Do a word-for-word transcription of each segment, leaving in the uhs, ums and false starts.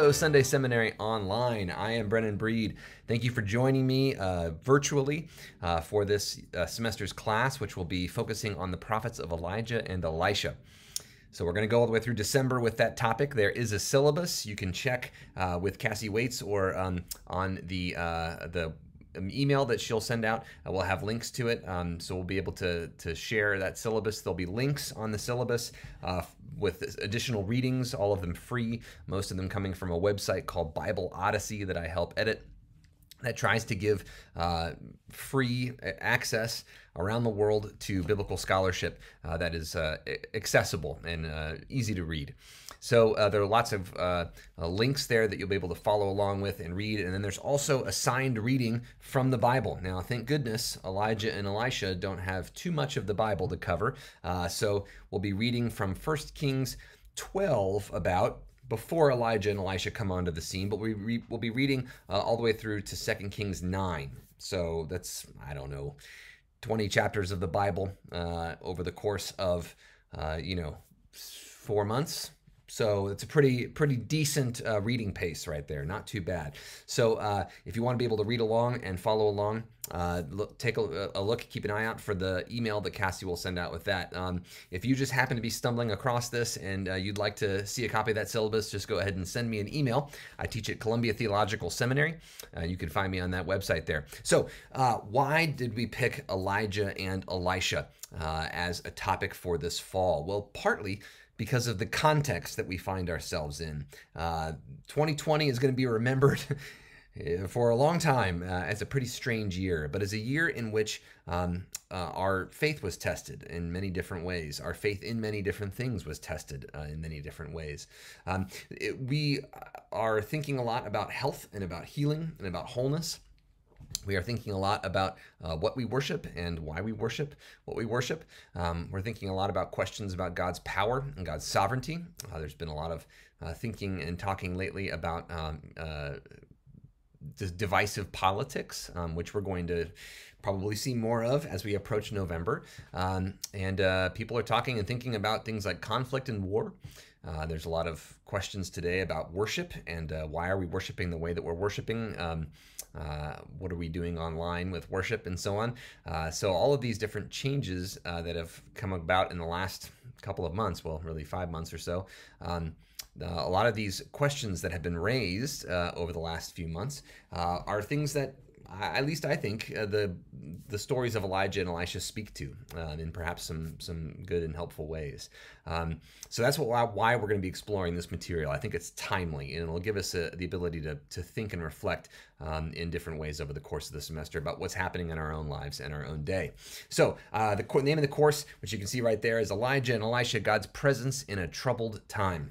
Hello, Sunday Seminary Online. I am Brennan Breed. Thank you for joining me uh, virtually uh, for this uh, semester's class, which will be focusing on the prophets of Elijah and Elisha. So we're going to go all the way through December with that topic. There is a syllabus you can check uh, with Cassie Waits or um, on the uh, the email that she'll send out. Uh, we'll have links to it, um, so we'll be able to to share that syllabus. There'll be links on the syllabus uh, with additional readings, all of them free, most of them coming from a website called Bible Odyssey that I help edit, that tries to give uh, free access around the world to biblical scholarship uh, that is uh, accessible and uh, easy to read. So uh, there are lots of uh, uh, links there that you'll be able to follow along with and read. And then there's also assigned reading from the Bible. Now, thank goodness Elijah and Elisha don't have too much of the Bible to cover. Uh, so we'll be reading from First Kings twelve about before Elijah and Elisha come onto the scene, but we re we'll be reading uh, all the way through to Second Kings nine. So that's, I don't know, twenty chapters of the Bible uh, over the course of, uh, you know, four months. So it's a pretty pretty decent uh, reading pace right there, not too bad. So uh, if you want to be able to read along and follow along, uh, look, take a, a look, keep an eye out for the email that Cassie will send out with that. Um, if you just happen to be stumbling across this and uh, you'd like to see a copy of that syllabus, just go ahead and send me an email. I teach at Columbia Theological Seminary. Uh, you can find me on that website there. So uh, why did we pick Elijah and Elisha uh, as a topic for this fall? Well, partly because of the context that we find ourselves in. Uh, twenty twenty is going to be remembered for a long time uh, as a pretty strange year, but as a year in which um, uh, our faith was tested in many different ways. Our faith in many different things was tested uh, in many different ways. Um, it, we are thinking a lot about health and about healing and about wholeness. We are thinking a lot about uh, what we worship and why we worship what we worship. Um, we're thinking a lot about questions about God's power and God's sovereignty. Uh, there's been a lot of uh, thinking and talking lately about um, uh, divisive politics, um, which we're going to probably see more of as we approach November. Um, and uh, people are talking and thinking about things like conflict and war. Uh, there's a lot of questions today about worship and uh, why are we worshiping the way that we're worshiping? Um, uh, what are we doing online with worship and so on? Uh, so all of these different changes uh, that have come about in the last couple of months, well, really five months or so, um, Uh, a lot of these questions that have been raised uh, over the last few months uh, are things that, uh, at least I think, uh, the the stories of Elijah and Elisha speak to uh, in perhaps some some good and helpful ways. Um, so that's what, why we're going to be exploring this material. I think it's timely, and it'll give us a, the ability to, to think and reflect um, in different ways over the course of the semester about what's happening in our own lives and our own day. So uh, the name of the course, which you can see right there, is Elijah and Elisha, God's Presence in a Troubled Time.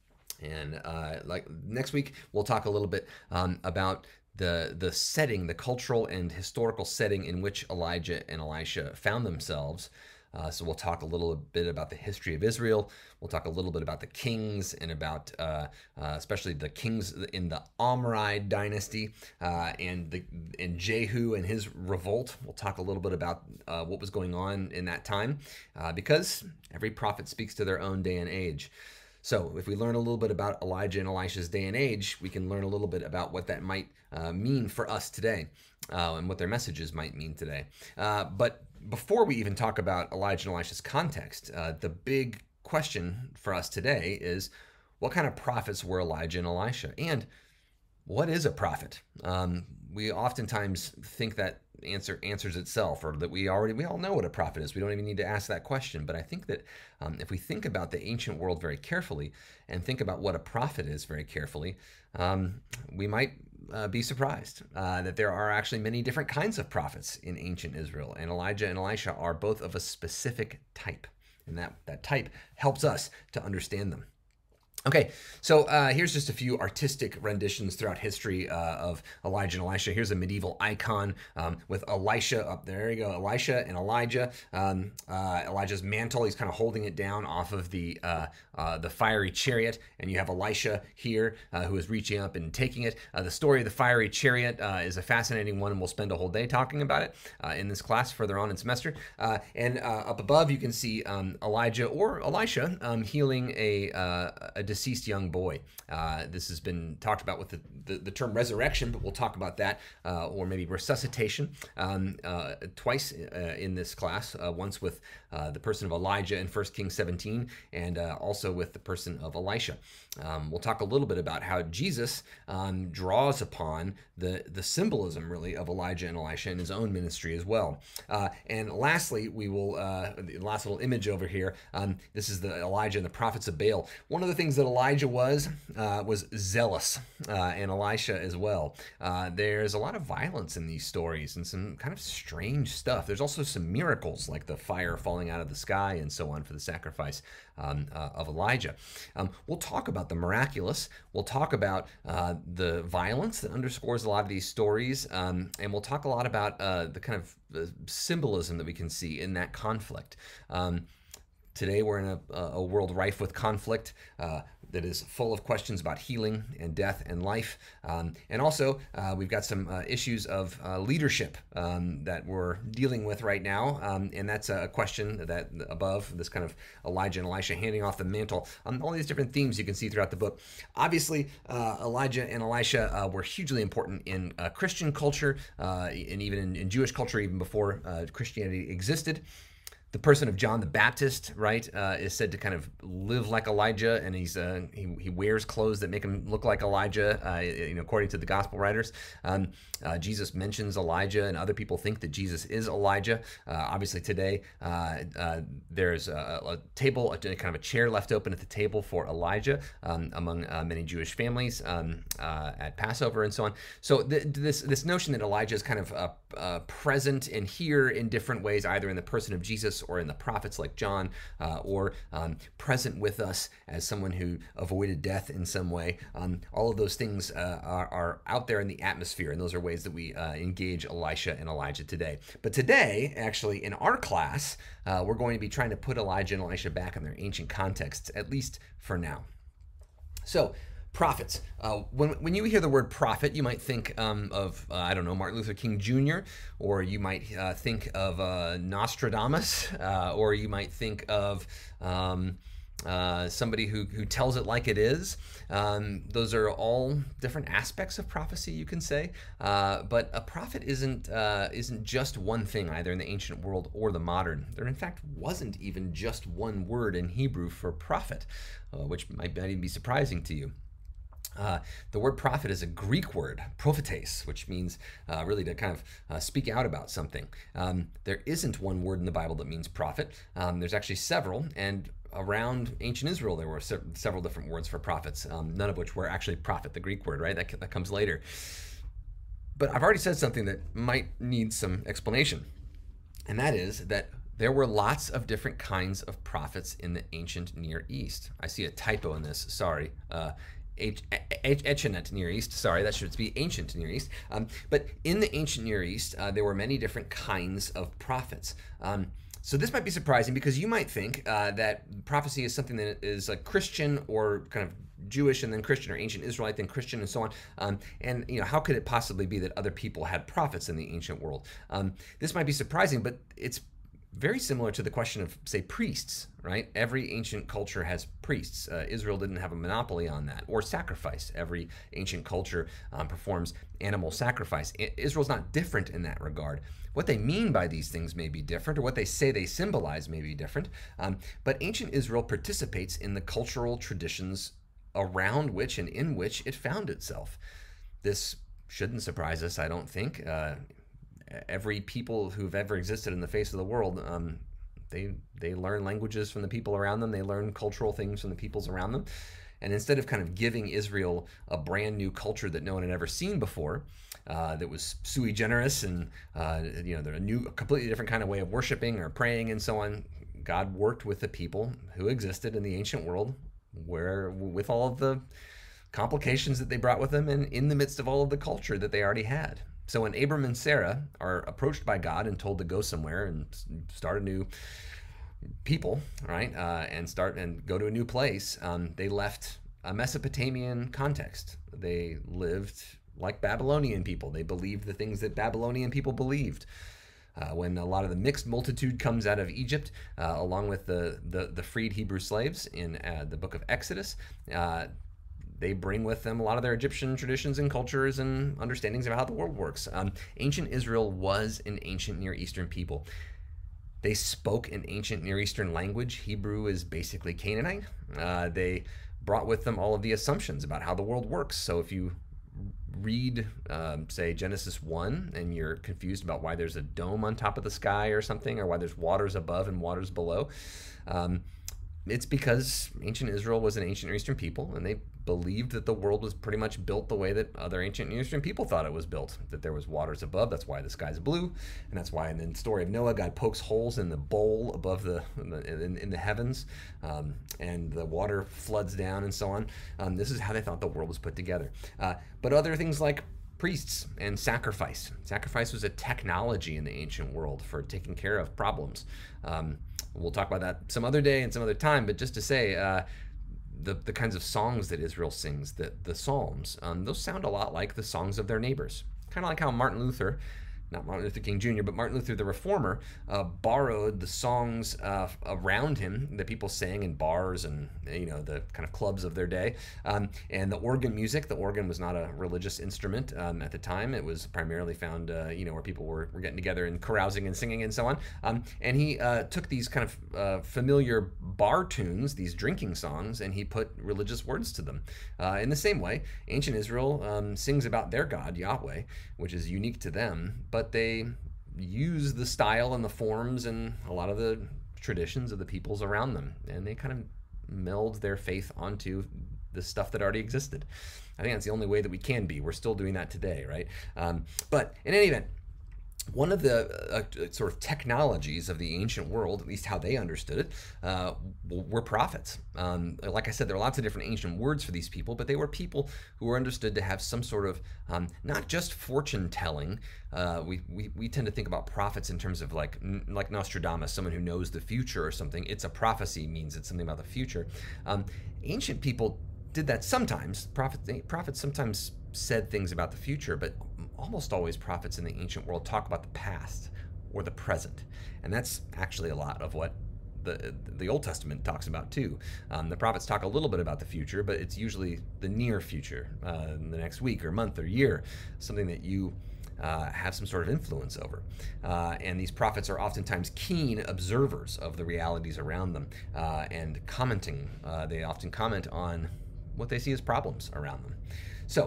And uh, like next week, we'll talk a little bit um, about the the setting, the cultural and historical setting in which Elijah and Elisha found themselves. Uh, so we'll talk a little bit about the history of Israel. We'll talk a little bit about the kings and about uh, uh, especially the kings in the Omride dynasty uh, and the and Jehu and his revolt. We'll talk a little bit about uh, what was going on in that time uh, because every prophet speaks to their own day and age. So if we learn a little bit about Elijah and Elisha's day and age, we can learn a little bit about what that might uh, mean for us today uh, and what their messages might mean today. Uh, but before we even talk about Elijah and Elisha's context, uh, the big question for us today is, what kind of prophets were Elijah and Elisha? And what is a prophet? Um, we oftentimes think that answer answers itself, or that we already we all know what a prophet is. We don't even need to ask that question. But I think that um, if we think about the ancient world very carefully and think about what a prophet is very carefully, um, we might uh, be surprised uh, that there are actually many different kinds of prophets in ancient Israel. And Elijah and Elisha are both of a specific type. And that, that type helps us to understand them. Okay, so uh, here's just a few artistic renditions throughout history uh, of Elijah and Elisha. Here's a medieval icon um, with Elisha up there. There you go, Elisha and Elijah. Um, uh, Elijah's mantle, he's kind of holding it down off of the uh, uh, the fiery chariot, and you have Elisha here uh, who is reaching up and taking it. Uh, the story of the fiery chariot uh, is a fascinating one, and we'll spend a whole day talking about it uh, in this class further on in semester. Uh, and uh, up above, you can see um, Elijah or Elisha um, healing a, uh, a deceased young boy. Uh, this has been talked about with the, the, the term resurrection, but we'll talk about that, uh, or maybe resuscitation, um, uh, twice uh, in this class, uh, once with uh, the person of Elijah in First Kings seventeen, and uh, also with the person of Elisha. Um, we'll talk a little bit about how Jesus um, draws upon the, the symbolism, really, of Elijah and Elisha in his own ministry as well. Uh, and lastly, we will, uh, the last little image over here, um, this is the Elijah and the prophets of Baal. One of the things that Elijah was, uh, was zealous, uh, and Elisha as well. Uh, there's a lot of violence in these stories and some kind of strange stuff. There's also some miracles, like the fire falling out of the sky and so on for the sacrifice um, uh, of Elijah. Um, we'll talk about the miraculous. We'll talk about uh, the violence that underscores a lot of these stories, um, and we'll talk a lot about uh, the kind of uh, symbolism that we can see in that conflict. Um, today we're in a, a world rife with conflict uh, that is full of questions about healing and death and life. Um, and also, uh, we've got some uh, issues of uh, leadership um, that we're dealing with right now. Um, and that's a question that above, this kind of Elijah and Elisha handing off the mantle. Um, all these different themes you can see throughout the book. Obviously, uh, Elijah and Elisha uh, were hugely important in uh, Christian culture, uh, and even in, in Jewish culture, even before uh, Christianity existed. The person of John the Baptist, right, uh, is said to kind of live like Elijah, and he's uh, he, he wears clothes that make him look like Elijah, uh, you know, according to the gospel writers. Um, uh, Jesus mentions Elijah, and other people think that Jesus is Elijah. Uh, obviously, today uh, uh, there's a, a table, a kind of a chair left open at the table for Elijah um, among uh, many Jewish families um, uh, at Passover and so on. So th this this notion that Elijah is kind of uh, uh, present and here in different ways, either in the person of Jesus or in the prophets like John, uh, or um, present with us as someone who avoided death in some way. Um, all of those things uh, are, are out there in the atmosphere, and those are ways that we uh, engage Elisha and Elijah today. But today, actually, in our class, uh, we're going to be trying to put Elijah and Elisha back in their ancient contexts, at least for now. So, prophets. Uh, when, when you hear the word prophet, you might think um, of, uh, I don't know, Martin Luther King Junior, or you might uh, think of uh, Nostradamus, uh, or you might think of um, uh, somebody who, who tells it like it is. Um, those are all different aspects of prophecy, you can say. Uh, but a prophet isn't, uh, isn't just one thing, either in the ancient world or the modern. There, in fact, wasn't even just one word in Hebrew for prophet, uh, which might, might even be surprising to you. Uh, the word prophet is a Greek word, prophetes, which means uh, really to kind of uh, speak out about something. Um, there isn't one word in the Bible that means prophet. Um, there's actually several, and around ancient Israel there were se several different words for prophets, um, none of which were actually prophet, the Greek word, right? That, that comes later. But I've already said something that might need some explanation, and that is that there were lots of different kinds of prophets in the ancient Near East. I see a typo in this, sorry. Uh, Ancient Near East, sorry, that should be ancient Near East. Um, but in the ancient Near East, uh, there were many different kinds of prophets. Um, so this might be surprising because you might think uh, that prophecy is something that is like Christian or kind of Jewish and then Christian, or ancient Israelite then Christian, and so on. Um, and you know, how could it possibly be that other people had prophets in the ancient world? Um, this might be surprising, but it's very similar to the question of, say, priests, right? Every ancient culture has priests. Uh, Israel didn't have a monopoly on that. Or sacrifice. Every ancient culture um, performs animal sacrifice. I- Israel's not different in that regard. What they mean by these things may be different, or what they say they symbolize may be different. Um, but ancient Israel participates in the cultural traditions around which and in which it found itself. This shouldn't surprise us, I don't think. Uh, Every people who've ever existed in the face of the world, um, they they learn languages from the people around them. They learn cultural things from the peoples around them. And instead of kind of giving Israel a brand new culture that no one had ever seen before, uh, that was sui generis and uh, you know, they're a new, a completely different kind of way of worshiping or praying and so on, God worked with the people who existed in the ancient world, where with all of the complications that they brought with them, and in the midst of all of the culture that they already had. So when Abram and Sarah are approached by God and told to go somewhere and start a new people, right, uh, and start and go to a new place, um, they left a Mesopotamian context. They lived like Babylonian people. They believed the things that Babylonian people believed. Uh, when a lot of the mixed multitude comes out of Egypt, uh, along with the, the, the freed Hebrew slaves in uh, the book of Exodus, uh, they bring with them a lot of their Egyptian traditions and cultures and understandings of how the world works. Um, ancient Israel was an ancient Near Eastern people. They spoke an ancient Near Eastern language. Hebrew is basically Canaanite. Uh, they brought with them all of the assumptions about how the world works. So if you read, um, say, Genesis one, and you're confused about why there's a dome on top of the sky or something, or why there's waters above and waters below, um, it's because ancient Israel was an ancient Near Eastern people, and they believed that the world was pretty much built the way that other ancient Near Eastern people thought it was built, that there was waters above. That's why the sky's blue, and that's why in the story of Noah, God pokes holes in the bowl above the in, in the heavens, um, and the water floods down and so on. Um, this is how they thought the world was put together. Uh, but other things like priests and sacrifice. Sacrifice was a technology in the ancient world for taking care of problems. Um, we'll talk about that some other day and some other time, but just to say, uh, the, the kinds of songs that Israel sings, the, the Psalms, um, those sound a lot like the songs of their neighbors. Kind of like how Martin Luther, not Martin Luther King Junior, but Martin Luther the Reformer, uh, borrowed the songs uh, around him that people sang in bars and, you know, the kind of clubs of their day. Um, and the organ music, the organ was not a religious instrument um, at the time. It was primarily found, uh, you know, where people were, were getting together and carousing and singing and so on. Um, and he uh, took these kind of uh, familiar bar tunes, these drinking songs, and he put religious words to them. Uh, in the same way, ancient Israel um, sings about their God, Yahweh, which is unique to them, but they use the style and the forms and a lot of the traditions of the peoples around them, and they kind of meld their faith onto the stuff that already existed. I think that's the only way that we can be. We're still doing that today, right? Um, but in any event, one of the uh, sort of technologies of the ancient world, at least how they understood it, uh, were prophets. Um, like I said, there are lots of different ancient words for these people, but they were people who were understood to have some sort of, um, not just fortune telling. Uh, we, we, we tend to think about prophets in terms of like, like Nostradamus, someone who knows the future or something. It's a prophecy, means it's something about the future. Um, ancient people did that sometimes. Prophets, prophets sometimes said things about the future, but almost always prophets in the ancient world talk about the past or the present. And that's actually a lot of what the the Old Testament talks about too. Um, the prophets talk a little bit about the future, but it's usually the near future, uh, in the next week or month or year, something that you uh, have some sort of influence over. Uh, and these prophets are oftentimes keen observers of the realities around them uh, and commenting. Uh, they often comment on what they see as problems around them. So,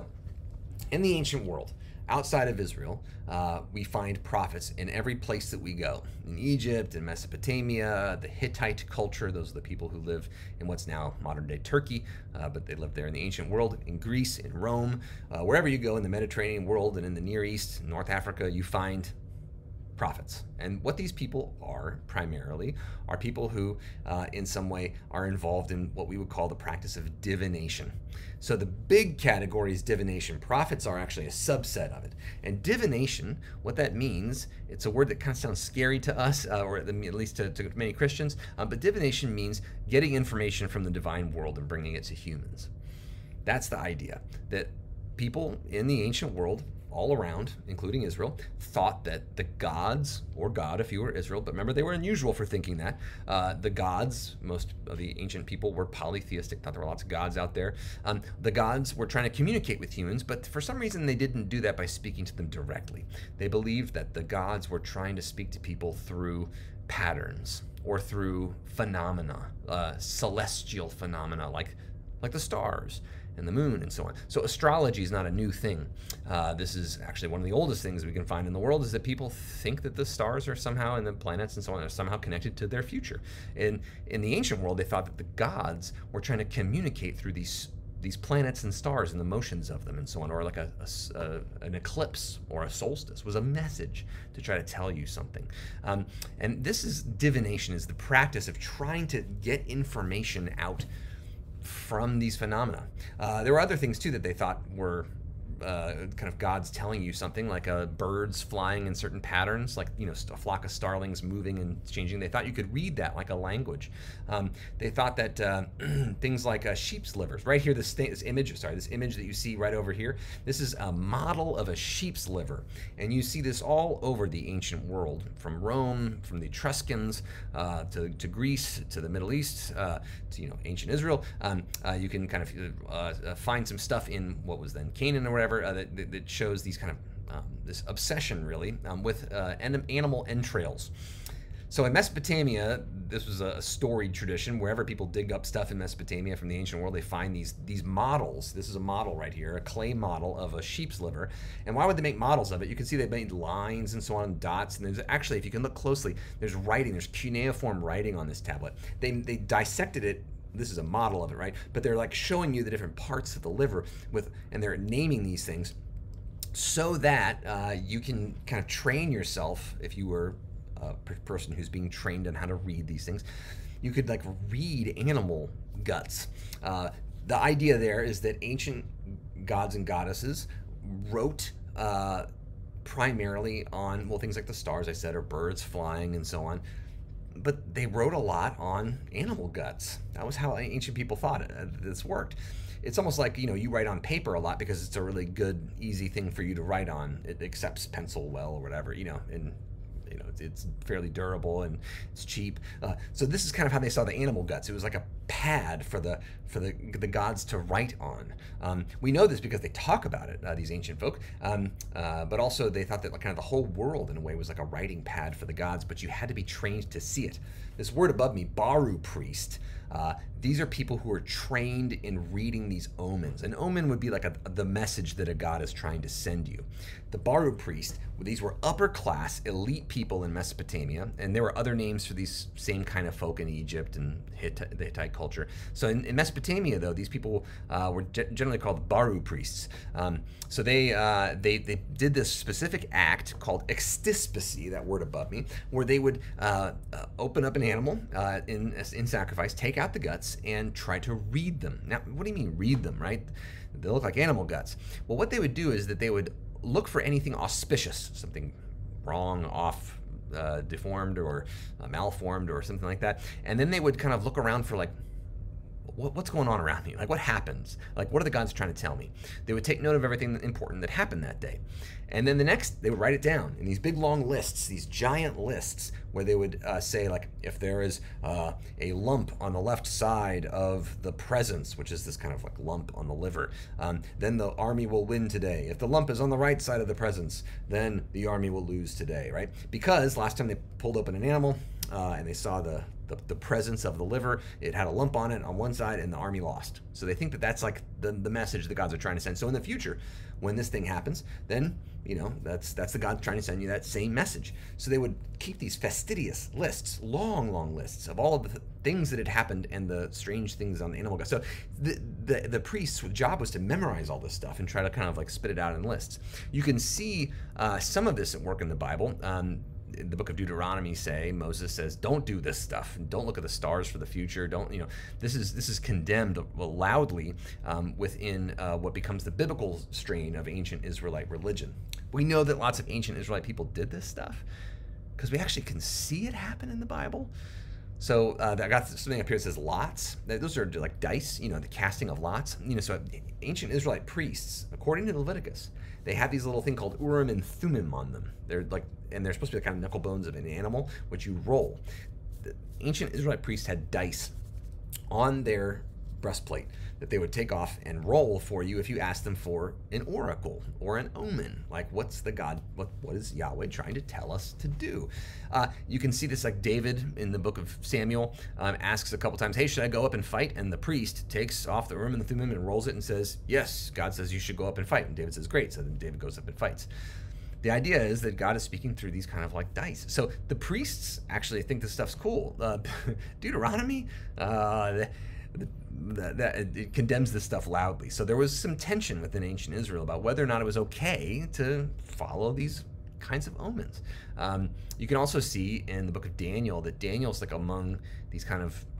in the ancient world, outside of Israel, uh, we find prophets in every place that we go. In Egypt, in Mesopotamia, the Hittite culture, those are the people who live in what's now modern-day Turkey, uh, but they lived there in the ancient world. In Greece, in Rome, uh, wherever you go in the Mediterranean world and in the Near East, North Africa, you find prophets. And what these people are primarily are people who uh, in some way are involved in what we would call the practice of divination. So the big category is divination. Prophets are actually a subset of it. And divination, what that means, it's a word that kind of sounds scary to us, uh, or at least to, to many Christians, uh, but divination means getting information from the divine world and bringing it to humans. That's the idea, that people in the ancient world all around, including Israel, thought that the gods, or God if you were Israel, but remember they were unusual for thinking that, uh, the gods, most of the ancient people were polytheistic, thought there were lots of gods out there. Um, the gods were trying to communicate with humans, but for some reason they didn't do that by speaking to them directly. They believed that the gods were trying to speak to people through patterns or through phenomena, uh, celestial phenomena like, like the stars and the moon and so on. So astrology is not a new thing. Uh, this is actually one of the oldest things we can find in the world, is that people think that the stars are somehow, and the planets and so on, are somehow connected to their future. In, in the ancient world, they thought that the gods were trying to communicate through these these planets and stars and the motions of them and so on, or like a, a, a an eclipse or a solstice was a message to try to tell you something. Um, and this is divination, is the practice of trying to get information out from these phenomena. Uh, there were other things too that they thought were uh, kind of gods telling you something, like uh, birds flying in certain patterns, like, you know, a flock of starlings moving and changing. They thought you could read that like a language. Um, they thought that uh, things like uh, sheep's livers. Right here, this, thing, this image, sorry, this image that you see right over here, this is a model of a sheep's liver. And you see this all over the ancient world, from Rome, from the Etruscans, uh, to, to Greece, to the Middle East, uh, to, you know, ancient Israel. Um, uh, you can kind of uh, find some stuff in what was then Canaan or whatever uh, that, that shows these kind of um, this obsession really um, with uh, animal entrails. So in Mesopotamia, this was a storied tradition. Wherever people dig up stuff in Mesopotamia from the ancient world, they find these these models. This is a model right here, a clay model of a sheep's liver. And why would they make models of it? You can see they made lines and so on, dots. And there's actually, if you can look closely, there's writing. There's cuneiform writing on this tablet. They they dissected it. This is a model of it, right? But they're like showing you the different parts of the liver with, and they're naming these things so that uh, you can kind of train yourself. If you were a person who's being trained on how to read these things, you could like read animal guts. Uh, the idea there is that ancient gods and goddesses wrote uh, primarily on, well, things like the stars I said, or birds flying and so on. But they wrote a lot on animal guts. That was how ancient people thought it, uh, this worked. It's almost like, you know, you write on paper a lot because it's a really good, easy thing for you to write on. It accepts pencil well or whatever, you know, and you know, it's, it's fairly durable and it's cheap. Uh, so this is kind of how they saw the animal guts. It was like a pad for the for the the gods to write on. Um, we know this because they talk about it, uh, these ancient folk. Um, uh, but also they thought that like kind of the whole world in a way was like a writing pad for the gods, but you had to be trained to see it. This word above me, Baru priest. Uh, these are people who are trained in reading these omens. An omen would be like a, the message that a god is trying to send you. The Baru priest, these were upper class, elite people in Mesopotamia, and there were other names for these same kind of folk in Egypt and Hittite, the Hittite culture. So in, in Mesopotamia, though, these people uh, were ge- generally called Baru priests. Um, so they, uh, they they did this specific act called extispicy, that word above me, where they would uh, uh, open up an animal uh, in in sacrifice, take out the guts, and try to read them. Now, what do you mean read them, right? They look like animal guts. Well, what they would do is that they would look for anything auspicious, something wrong, off, uh, deformed, or uh, malformed, or something like that. And then they would kind of look around for like, what, what's going on around me? Like, what happens? Like, what are the gods trying to tell me? They would take note of everything important that happened that day. And then the next, they would write it down in these big long lists, these giant lists, where they would uh, say, like, if there is uh, a lump on the left side of the presence, which is this kind of like lump on the liver, um, then the army will win today. If the lump is on the right side of the presence, then the army will lose today, right? Because last time they pulled open an animal uh, and they saw the, the the presence of the liver, it had a lump on it on one side, and the army lost. So they think that that's like the, the message the gods are trying to send. So in the future, when this thing happens, then, you know, that's that's the god trying to send you that same message. So they would keep these fastidious lists, long, long lists of all of the th- things that had happened and the strange things on the animal god. So the, the the priest's job was to memorize all this stuff and try to kind of like spit it out in lists. You can see uh, some of this at work in the Bible. Um, in the book of Deuteronomy, say Moses says, don't do this stuff, don't look at the stars for the future, don't, you know, this is this is condemned loudly um, within uh, what becomes the biblical strain of ancient Israelite religion. We know that lots of ancient Israelite people did this stuff because we actually can see it happen in the Bible. So uh, I got something up here that says lots. Those are like dice, you know, the casting of lots. You know, so ancient Israelite priests, according to Leviticus, they have these little thing called Urim and Thummim on them. They're like, and they're supposed to be the kind of knuckle bones of an animal, which you roll. The ancient Israelite priests had dice on their breastplate that they would take off and roll for you if you asked them for an oracle or an omen. Like, what's the God, what what is Yahweh trying to tell us to do? Uh, you can see this, like David in the book of Samuel um, asks a couple times, hey, should I go up and fight? And the priest takes off the Urim and the Thummim and rolls it and says, yes, God says you should go up and fight. And David says, great. So then David goes up and fights. The idea is that God is speaking through these kind of like dice. So the priests actually think this stuff's cool. Uh, Deuteronomy, uh, that, that it condemns this stuff loudly. So there was some tension within ancient Israel about whether or not it was okay to follow these kinds of omens. Um, you can also see in the book of Daniel that Daniel's like among these kind of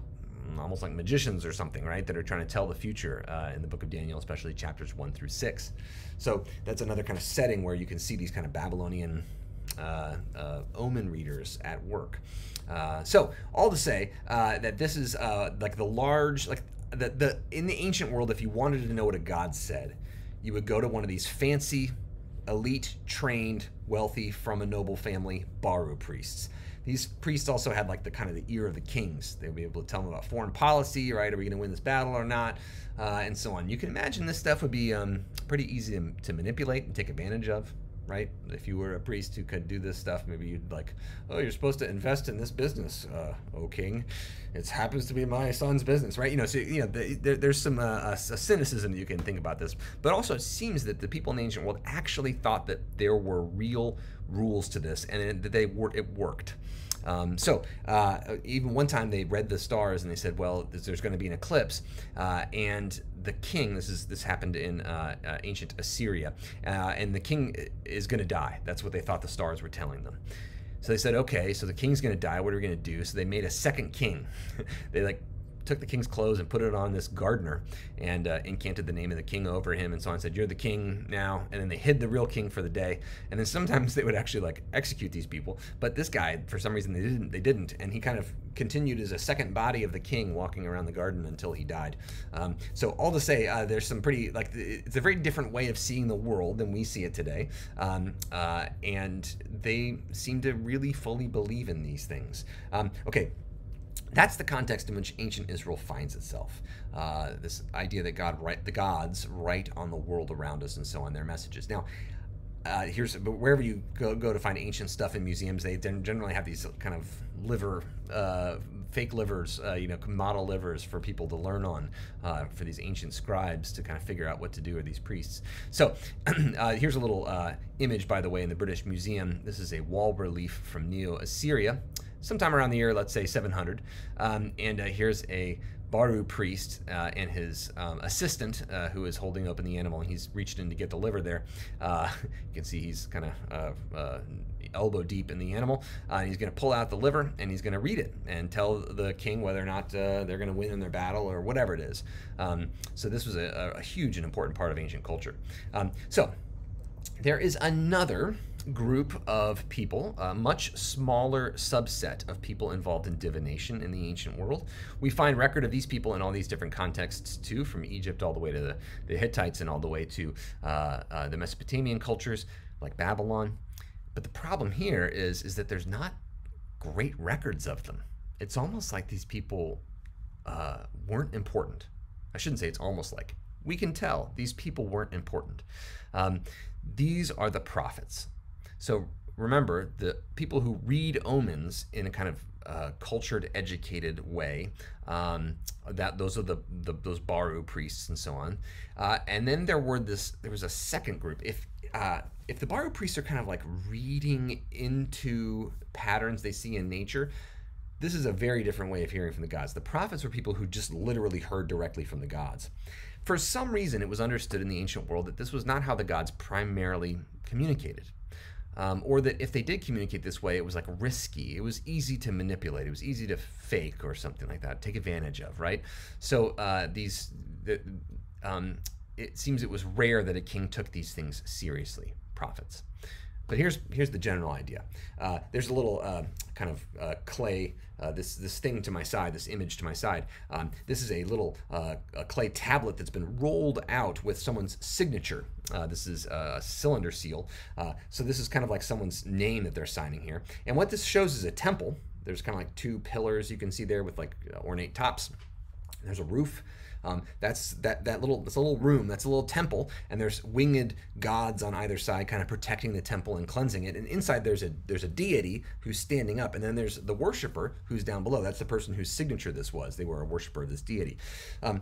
almost like magicians or something, right? That are trying to tell the future uh, in the book of Daniel, especially chapters one through six. So that's another kind of setting where you can see these kind of Babylonian uh, uh, omen readers at work. Uh, so all to say uh, that this is uh, like the large, like the, the in the ancient world, if you wanted to know what a god said, you would go to one of these fancy, elite, trained, wealthy, from a noble family Baru priests. These priests also had like the kind of the ear of the kings. They would be able to tell them about foreign policy, right? Are we going to win this battle or not? Uh, and so on. You can imagine this stuff would be um, pretty easy to, to manipulate and take advantage of, right? If you were a priest who could do this stuff, maybe you'd like, oh, you're supposed to invest in this business, uh, O king. It happens to be my son's business, right? You know, so you know, the, there, there's some uh, a, a cynicism that you can think about this, but also it seems that the people in the ancient world actually thought that there were real rules to this, and that they were it worked. Um, so uh, even one time they read the stars and they said, well, there's going to be an eclipse, uh, and the king, this is this happened in uh, uh, ancient Assyria, uh, and the king is going to die. That's what they thought the stars were telling them. So they said, okay, so the king's going to die. What are we going to do? So they made a second king. They like took the king's clothes and put it on this gardener and uh, incanted the name of the king over him and so on, and said, you're the king now. And then they hid the real king for the day. And then sometimes they would actually like execute these people. But this guy, for some reason, they didn't. They didn't. And he kind of continued as a second body of the king walking around the garden until he died. Um, so all to say, uh, there's some pretty, like, it's a very different way of seeing the world than we see it today. Um, uh, and they seem to really fully believe in these things. Um, okay. That's the context in which ancient Israel finds itself. Uh, this idea that God write, the gods write on the world around us and so on, their messages. Now, uh, here's wherever you go, go to find ancient stuff in museums, they generally have these kind of liver, uh, fake livers, uh, you know, model livers for people to learn on, uh, for these ancient scribes to kind of figure out what to do with these priests. So uh, here's a little uh, image, by the way, in the British Museum. This is a wall relief from Neo-Assyria, sometime around the year, let's say seven hundred. Um, and uh, here's a Baru priest uh, and his um, assistant uh, who is holding open the animal, and he's reached in to get the liver there. Uh, you can see he's kind of uh, uh, elbow deep in the animal. Uh, and he's going to pull out the liver, and he's going to read it and tell the king whether or not uh, they're going to win in their battle or whatever it is. Um, so this was a, a huge and important part of ancient culture. Um, so there is another group of people, a much smaller subset of people involved in divination in the ancient world. We find record of these people in all these different contexts too, from Egypt all the way to the, the Hittites and all the way to uh, uh, the Mesopotamian cultures like Babylon. But the problem here is, is that there's not great records of them. It's almost like these people uh, weren't important. I shouldn't say it's almost like. We can tell these people weren't important. Um, these are the prophets. So remember, the people who read omens in a kind of uh, cultured, educated way, um, that those are the, the those Baru priests and so on. Uh, and then there were this. There was a second group. If uh, if the Baru priests are kind of like reading into patterns they see in nature, this is a very different way of hearing from the gods. The prophets were people who just literally heard directly from the gods. For some reason, it was understood in the ancient world that this was not how the gods primarily communicated. Um, or that if they did communicate this way, it was like risky. It was easy to manipulate. It was easy to fake or something like that, take advantage of, right? So uh, these, the, um, it seems it was rare that a king took these things seriously, prophets. But here's here's the general idea. Uh, there's a little uh, kind of uh, clay, uh, this this thing to my side, this image to my side. Um, this is a little uh, a clay tablet that's been rolled out with someone's signature. Uh, this is a cylinder seal. Uh, so this is kind of like someone's name that they're signing here. And what this shows is a temple. There's kind of like two pillars you can see there with like ornate tops. There's a roof. Um, that's that that little that's a little room, that's a little temple, and there's winged gods on either side, kind of protecting the temple and cleansing it. And inside there's a there's a deity who's standing up, and then there's the worshiper who's down below. That's the person whose signature this was. They were a worshiper of this deity. Um,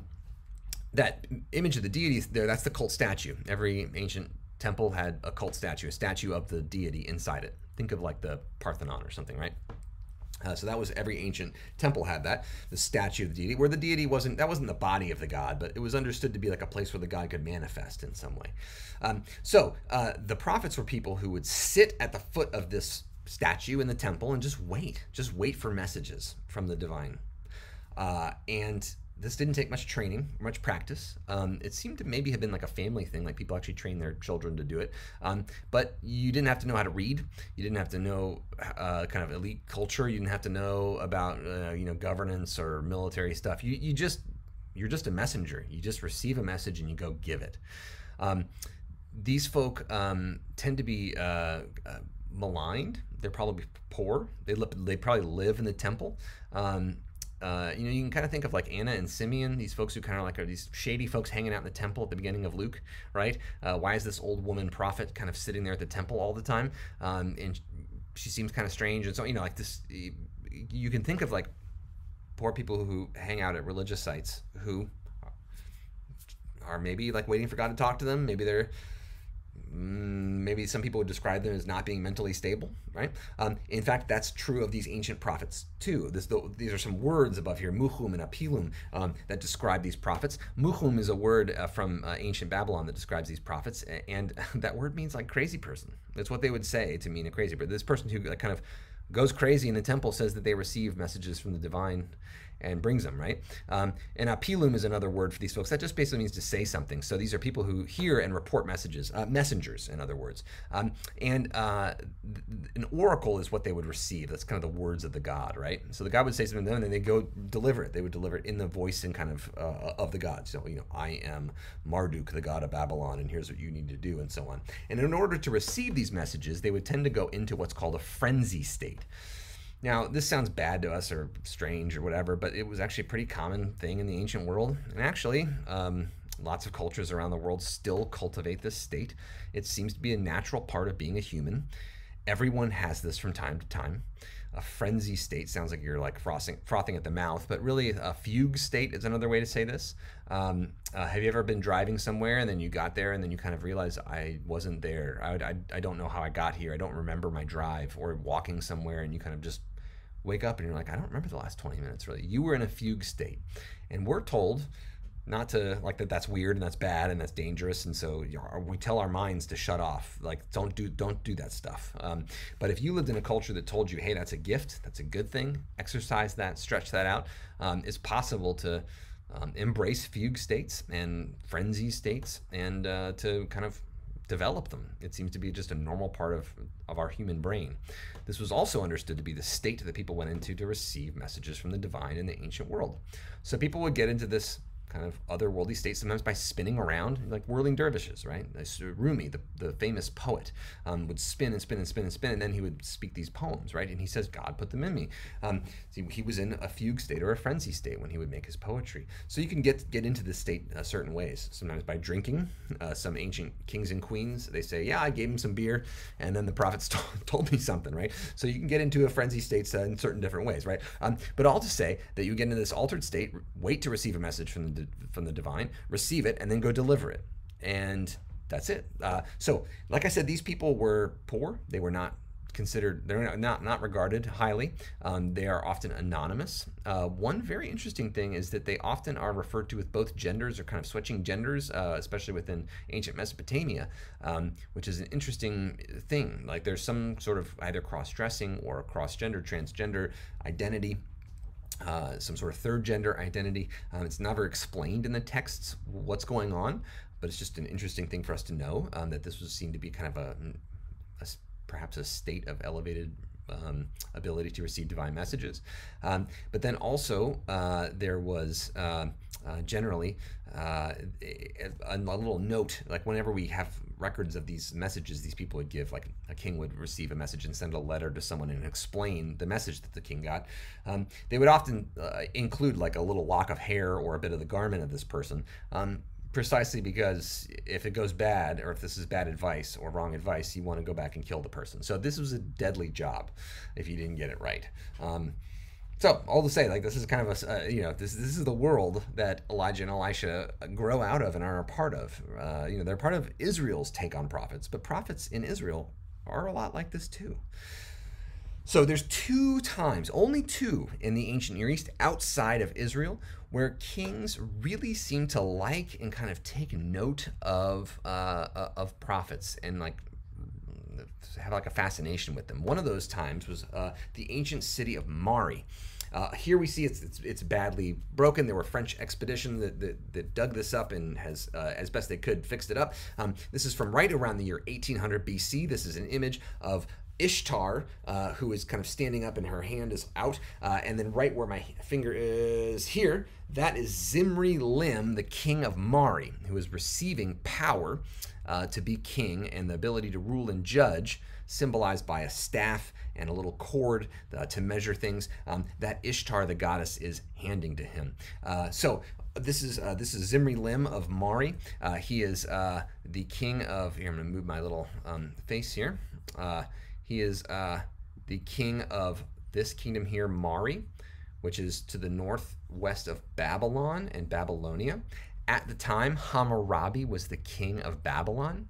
that image of the deity there, that's the cult statue. Every ancient temple had a cult statue, a statue of the deity inside it. Think of like the Parthenon or something, right? Uh, so that was every ancient temple had that, the statue of the deity, where the deity wasn't, that wasn't the body of the god, but it was understood to be like a place where the god could manifest in some way. Um, so uh, the prophets were people who would sit at the foot of this statue in the temple and just wait, just wait for messages from the divine. Uh, and this didn't take much training, much practice. Um, it seemed to maybe have been like a family thing, like people actually train their children to do it. Um, but you didn't have to know how to read. You didn't have to know uh, kind of elite culture. You didn't have to know about uh, you know governance or military stuff. You you just you're just a messenger. You just receive a message and you go give it. Um, these folk um, tend to be uh, uh, maligned. They're probably poor. They li- they probably live in the temple. Um, Uh, you know, you can kind of think of like Anna and Simeon, these folks who kind of like are these shady folks hanging out in the temple at the beginning of Luke, right? Uh, why is this old woman prophet kind of sitting there at the temple all the time? Um, and she seems kind of strange. And so, you know, like this, you can think of like poor people who hang out at religious sites who are maybe like waiting for God to talk to them. Maybe they're maybe some people would describe them as not being mentally stable, right? Um, in fact, that's true of these ancient prophets too. This, the, these are some words above here, muhum and apilum, um, that describe these prophets. Muhum is a word uh, from uh, ancient Babylon that describes these prophets, and that word means like crazy person. That's what they would say to mean a crazy person. This person who kind of goes crazy in the temple says that they receive messages from the divine and brings them, right? Um, and apilum is another word for these folks. That just basically means to say something. So these are people who hear and report messages, uh, messengers, in other words. Um, and uh, an oracle is what they would receive. That's kind of the words of the god, right? So the god would say something to them, and they go deliver it. They would deliver it in the voice and kind of uh, of the god. So, you know, I am Marduk, the god of Babylon, and here's what you need to do, and so on. And in order to receive these messages, they would tend to go into what's called a frenzy state. Now, this sounds bad to us or strange or whatever, but it was actually a pretty common thing in the ancient world. And actually, um, lots of cultures around the world still cultivate this state. It seems to be a natural part of being a human. Everyone has this from time to time. A frenzy state sounds like you're like frothing, frothing at the mouth, but really a fugue state is another way to say this. Um, uh, have you ever been driving somewhere and then you got there and then you kind of realize I wasn't there? I, I, I don't know how I got here. I don't remember my drive. Or walking somewhere and you kind of just wake up and you're like, I don't remember the last twenty minutes really. You were in a fugue state. And we're told not to, like, that that's weird and that's bad and that's dangerous, and so you know, we tell our minds to shut off, like don't do don't do that stuff. Um, but if you lived in a culture that told you, hey, that's a gift, that's a good thing, exercise that, stretch that out, um, it's possible to um, embrace fugue states and frenzy states and uh, to kind of develop them. It seems to be just a normal part of, of our human brain. This was also understood to be the state that people went into to receive messages from the divine in the ancient world. So people would get into this kind of otherworldly state sometimes by spinning around like whirling dervishes, right? Rumi, the, the famous poet, um, would spin and spin and spin and spin, and then he would speak these poems, right? And he says, God put them in me. Um, see, he was in a fugue state or a frenzy state when he would make his poetry. So you can get get into this state uh, certain ways. Sometimes by drinking. Uh, some ancient kings and queens, they say, yeah, I gave him some beer, and then the prophets told, told me something, right? So you can get into a frenzy state uh, in certain different ways, right? Um, but all to say that you get into this altered state, wait to receive a message from the from the divine, receive it, and then go deliver it. And that's it. Uh, so, like I said, these people were poor. They were not considered, they're not, not regarded highly. Um, they are often anonymous. Uh, one very interesting thing is that they often are referred to with both genders or kind of switching genders, uh, especially within ancient Mesopotamia, um, which is an interesting thing. Like there's some sort of either cross-dressing or cross-gender, transgender identity. Uh, some sort of third gender identity. Um, it's never explained in the texts what's going on, but it's just an interesting thing for us to know um, that this was seen to be kind of a, a perhaps a state of elevated um, ability to receive divine messages. Um, but then also uh, there was uh, uh, generally uh, a, a little note, like whenever we have records of these messages these people would give, like a king would receive a message and send a letter to someone and explain the message that the king got. Um, they would often uh, include like a little lock of hair or a bit of the garment of this person, um, precisely because if it goes bad, or if this is bad advice or wrong advice, you want to go back and kill the person. So this was a deadly job if you didn't get it right. Um, So all to say, like this is kind of a uh, you know this this is the world that Elijah and Elisha grow out of and are a part of. Uh, you know they're part of Israel's take on prophets, but prophets in Israel are a lot like this too. So there's two times, only two in the ancient Near East outside of Israel, where kings really seem to like and kind of take note of uh, of prophets and like have like a fascination with them. One of those times was uh, the ancient city of Mari. Uh, here we see it's, it's it's badly broken. There were French expeditions that, that, that dug this up and has, uh, as best they could, fixed it up. Um, this is from right around the year eighteen hundred B C. This is an image of Ishtar, uh, who is kind of standing up and her hand is out. Uh, and then right where my finger is here, that is Zimri Lim, the king of Mari, who is receiving power uh, to be king and the ability to rule and judge, symbolized by a staff and a little cord uh, to measure things, um, that Ishtar, the goddess, is handing to him. Uh, so this is uh, this is Zimri Lim of Mari. Uh, he is uh, the king of, here I'm going to move my little um, face here. Uh, he is uh, the king of this kingdom here, Mari, which is to the northwest of Babylon and Babylonia. At the time, Hammurabi was the king of Babylon.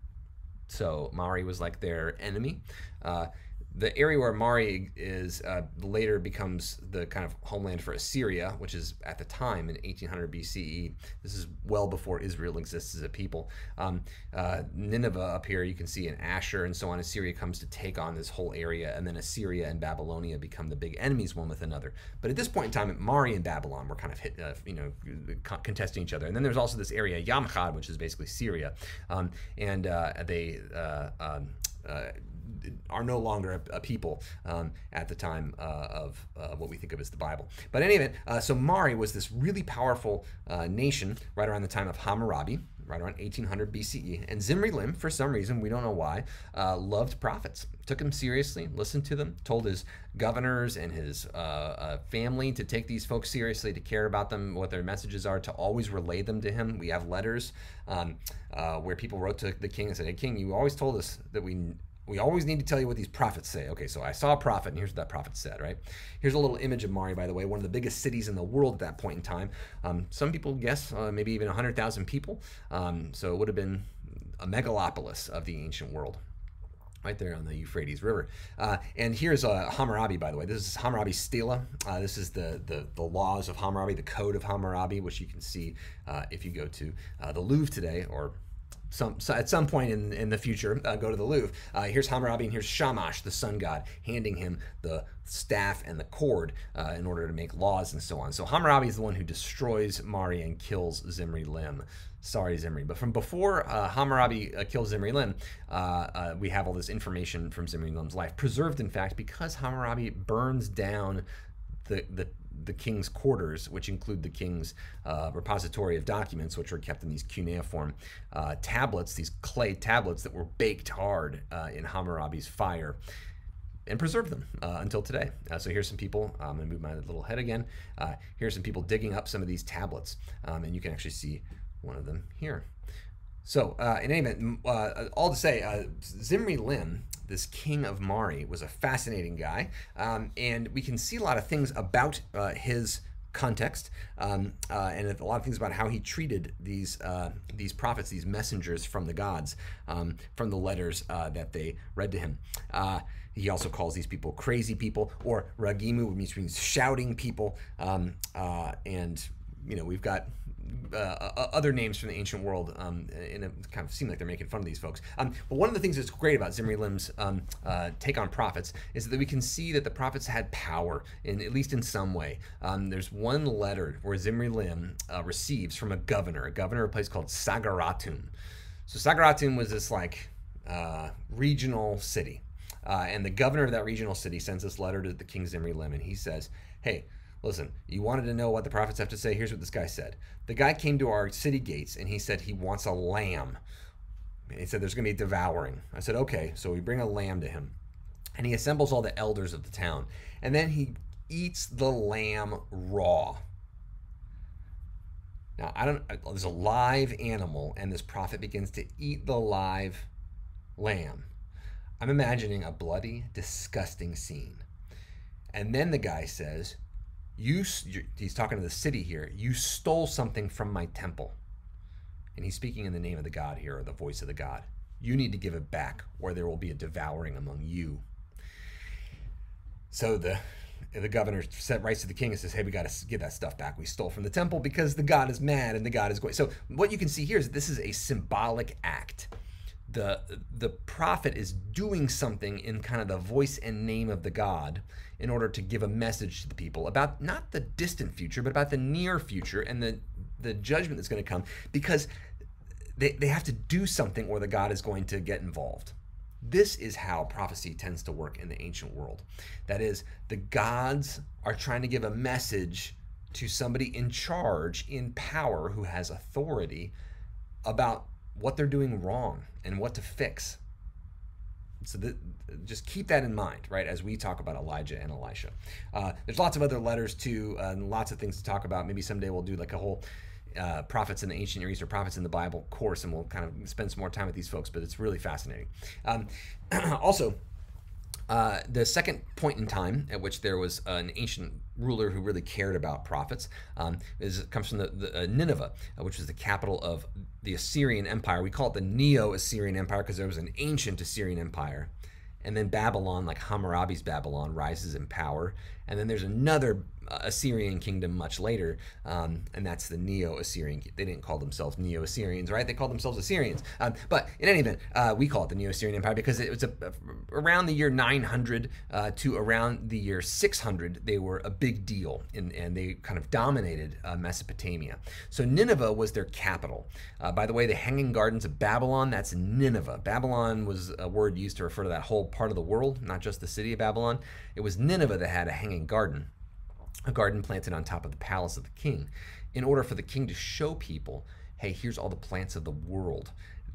So Mari was like their enemy. Uh, the area where Mari is uh, later becomes the kind of homeland for Assyria, which is at the time in eighteen hundred B C E. This is well before Israel exists as a people. Um, uh, Nineveh up here, you can see in Asher and so on. Assyria comes to take on this whole area, and then Assyria and Babylonia become the big enemies one with another. But at this point in time, Mari and Babylon were kind of hit, uh, you know, contesting each other. And then there's also this area, Yamchad, which is basically Syria, um, and uh, they. Uh, um, uh, are no longer a, a people um, at the time uh, of uh, what we think of as the Bible. But in any event, uh, so Mari was this really powerful uh, nation right around the time of Hammurabi, right around eighteen hundred B C E. And Zimri Lim, for some reason, we don't know why, uh, loved prophets, took them seriously, listened to them, told his governors and his uh, uh, family to take these folks seriously, to care about them, what their messages are, to always relay them to him. We have letters um, uh, where people wrote to the king and said, hey, king, you always told us that we... We always need to tell you what these prophets say. Okay, so I saw a prophet, and here's what that prophet said, right? Here's a little image of Mari, by the way, one of the biggest cities in the world at that point in time. Um, some people guess uh, maybe even one hundred thousand people. Um, so it would have been a megalopolis of the ancient world, right there on the Euphrates River. Uh, and here's uh, Hammurabi, by the way. This is Hammurabi's stela. Uh, this is the, the, the laws of Hammurabi, the code of Hammurabi, which you can see uh, if you go to uh, the Louvre today, or Some, so at some point in, in the future, uh, go to the Louvre. Uh, here's Hammurabi, and here's Shamash, the sun god, handing him the staff and the cord uh, in order to make laws and so on. So Hammurabi is the one who destroys Mari and kills Zimri Lim. Sorry, Zimri. But from before uh, Hammurabi uh, kills Zimri Lim, uh, uh, we have all this information from Zimri Lim's life, preserved, in fact, because Hammurabi burns down the the the king's quarters, which include the king's uh, repository of documents, which were kept in these cuneiform uh, tablets, these clay tablets that were baked hard uh, in Hammurabi's fire, and preserved them uh, until today. Uh, so here's some people, I'm gonna move my little head again. Uh, here's some people digging up some of these tablets, um, and you can actually see one of them here. So uh, in any event, uh, all to say, uh, Zimri Lim, this king of Mari, was a fascinating guy, um, and we can see a lot of things about uh, his context, um, uh, and a lot of things about how he treated these uh, these prophets, these messengers from the gods, um, from the letters uh, that they read to him. Uh, he also calls these people crazy people, or ragimu, which means shouting people, um, uh, and you know, we've got Uh, other names from the ancient world, um, and it kind of seem like they're making fun of these folks. Um, but one of the things that's great about Zimri Lim's um, uh, take on prophets is that we can see that the prophets had power, in, at least in some way. Um, there's one letter where Zimri Lim uh, receives from a governor, a governor of a place called Sagaratum. So Sagaratum was this like uh, regional city, uh, and the governor of that regional city sends this letter to the king Zimri Lim, and he says, hey, listen, you wanted to know what the prophets have to say? Here's what this guy said. The guy came to our city gates, and he said he wants a lamb. And he said there's going to be devouring. I said, okay. So we bring a lamb to him, and he assembles all the elders of the town. And then he eats the lamb raw. Now, I don't, there's a live animal, and this prophet begins to eat the live lamb. I'm imagining a bloody, disgusting scene. And then the guy says, You, he's talking to the city here, you stole something from my temple. And he's speaking in the name of the God here, or the voice of the God. You need to give it back, or there will be a devouring among you. So the the governor said, writes to the king and says, hey, we got to give that stuff back we stole from the temple, because the God is mad and the God is going. So what you can see here is that this is a symbolic act the the prophet is doing something in kind of the voice and name of the God in order to give a message to the people about not the distant future, but about the near future and the the judgment that's going to come, because they, they have to do something or the God is going to get involved. This is how prophecy tends to work in the ancient world. That is, the gods are trying to give a message to somebody in charge, in power, who has authority about what they're doing wrong and what to fix. So that, just keep that in mind, right, as we talk about Elijah and Elisha. Uh, there's lots of other letters too, uh, and lots of things to talk about. Maybe someday we'll do like a whole uh, prophets in the ancient Near East or prophets in the Bible course, and we'll kind of spend some more time with these folks, but it's really fascinating. Um, also, Uh, the second point in time at which there was an ancient ruler who really cared about prophets um, is comes from the, the uh, Nineveh, uh, which was the capital of the Assyrian Empire. We call it the Neo-Assyrian Empire because there was an ancient Assyrian Empire. And then Babylon, like Hammurabi's Babylon, rises in power. And then there's another uh, Assyrian kingdom much later, um, and that's the Neo-Assyrian. They didn't call themselves Neo-Assyrians, right? They called themselves Assyrians. Um, but in any event, uh, we call it the Neo-Assyrian Empire because it was a, a, around the year nine hundred uh, to around the year six hundred, they were a big deal, in, and they kind of dominated uh, Mesopotamia. So Nineveh was their capital. Uh, by the way, the Hanging Gardens of Babylon, that's Nineveh. Babylon was a word used to refer to that whole part of the world, not just the city of Babylon. It was Nineveh that had a hanging garden, a garden planted on top of the palace of the king, in order for the king to show people, hey, here's all the plants of the world.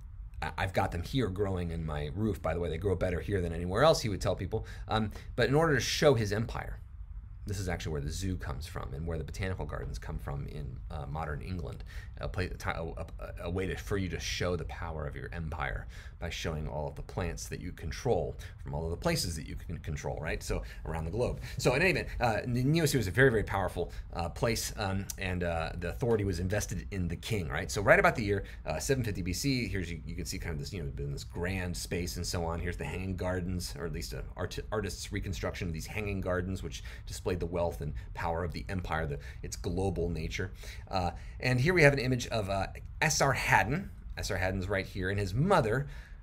I've got them here growing in my roof. By the way, they grow better here than anywhere else, he would tell people. Um, but in order to show his empire, this is actually where the zoo comes from and where the botanical gardens come from in uh, modern England, a, place, a, a, a way to, for you to show the power of your empire by showing all of the plants that you control from all of the places that you can control, right? So around the globe. So in any event, uh, Neo-Assyria was a very, very powerful uh, place, um, and uh, the authority was invested in the king, right? So right about the year uh, seven fifty B C, here's you, you can see kind of this, you know, this grand space and so on. Here's the Hanging Gardens, or at least an art, artist's reconstruction of these Hanging Gardens, which displayed the wealth and power of the empire, the, its global nature. Uh, and here we have an image of uh, Esarhaddon. Esarhaddon's right here, and his mother,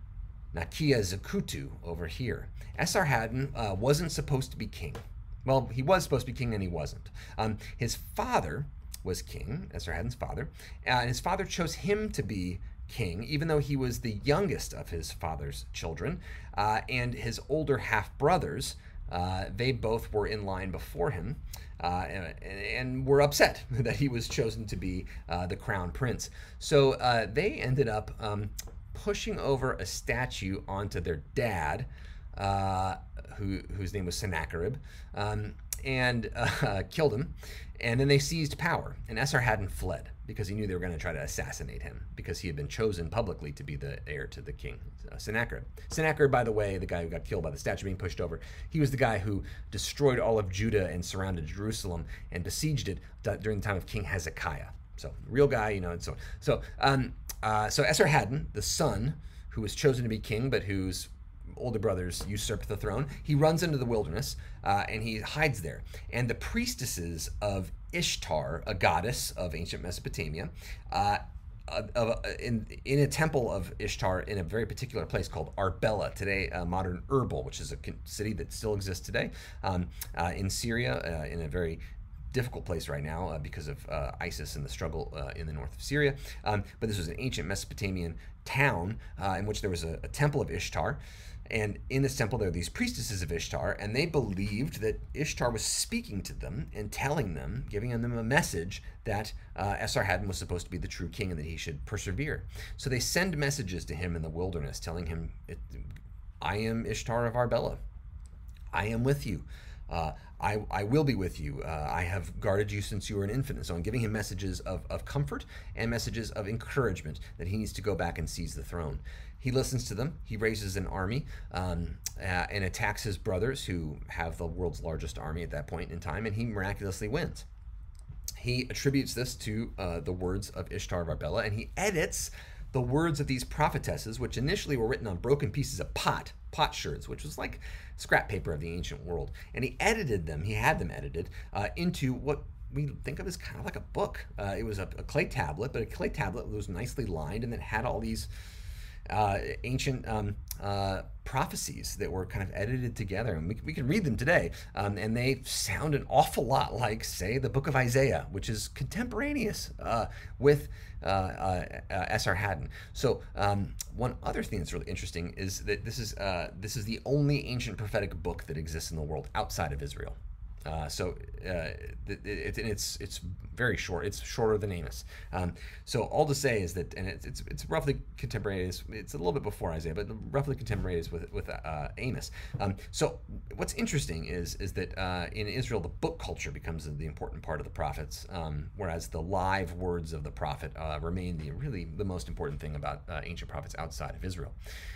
Nakia Zakutu, over here. Esarhaddon uh, wasn't supposed to be king. Well, he was supposed to be king, and he wasn't. Um, his father was king, Esarhaddon's father, uh, and his father chose him to be king, even though he was the youngest of his father's children, uh, and his older half-brothers, Uh, they both were in line before him uh, and, and were upset that he was chosen to be uh, the crown prince. So uh, they ended up um, pushing over a statue onto their dad, uh, who, whose name was Sennacherib, um, and uh, killed him. And then they seized power, and Esarhaddon fled because he knew they were going to try to assassinate him because he had been chosen publicly to be the heir to the king, uh, Sennacherib. Sennacherib, by the way, the guy who got killed by the statue being pushed over, he was the guy who destroyed all of Judah and surrounded Jerusalem and besieged it during the time of King Hezekiah. So, real guy, you know, and so so um, uh, so Esarhaddon, the son who was chosen to be king, but whose older brothers usurped the throne, he runs into the wilderness uh, and he hides there. And the priestesses of Ishtar, a goddess of ancient Mesopotamia, uh, of, uh, in, in a temple of Ishtar in a very particular place called Arbela, today uh, modern Erbil, which is a city that still exists today um, uh, in Syria, uh, in a very difficult place right now uh, because of uh, ISIS and the struggle uh, in the north of Syria. Um, but this was an ancient Mesopotamian town uh, in which there was a, a temple of Ishtar. And in this temple, there are these priestesses of Ishtar, and they believed that Ishtar was speaking to them and telling them, giving them a message that uh, Esarhaddon was supposed to be the true king and that he should persevere. So they send messages to him in the wilderness telling him, I am Ishtar of Arbela. I am with you. Uh, I, I will be with you. Uh, I have guarded you since you were an infant. And so I'm giving him messages of, of comfort and messages of encouragement that he needs to go back and seize the throne. He listens to them. He raises an army um, uh, and attacks his brothers, who have the world's largest army at that point in time, and he miraculously wins. He attributes this to uh, the words of Ishtar of Arbela, and he edits the words of these prophetesses, which initially were written on broken pieces of pot, potsherds, which was like scrap paper of the ancient world. And he edited them, he had them edited, uh, into what we think of as kind of like a book. Uh, it was a, a clay tablet, but a clay tablet that was nicely lined and then had all these uh, ancient um, uh, prophecies that were kind of edited together, and we, we can read them today, um, and they sound an awful lot like, say, the book of Isaiah, which is contemporaneous uh, with uh, uh, uh, Esarhaddon. So um, one other thing that's really interesting is that this is uh, this is the only ancient prophetic book that exists in the world outside of Israel. Uh, so uh, it, it, it's it's very short. It's shorter than Amos. Um, so all to say is that, and it's it's, it's roughly contemporaneous. It's a little bit before Isaiah, but roughly contemporaneous with with uh, Amos. Um, so what's interesting is is that uh, in Israel, the book culture becomes the important part of the prophets, um, whereas the live words of the prophet uh, remain the really the most important thing about uh, ancient prophets outside of Israel.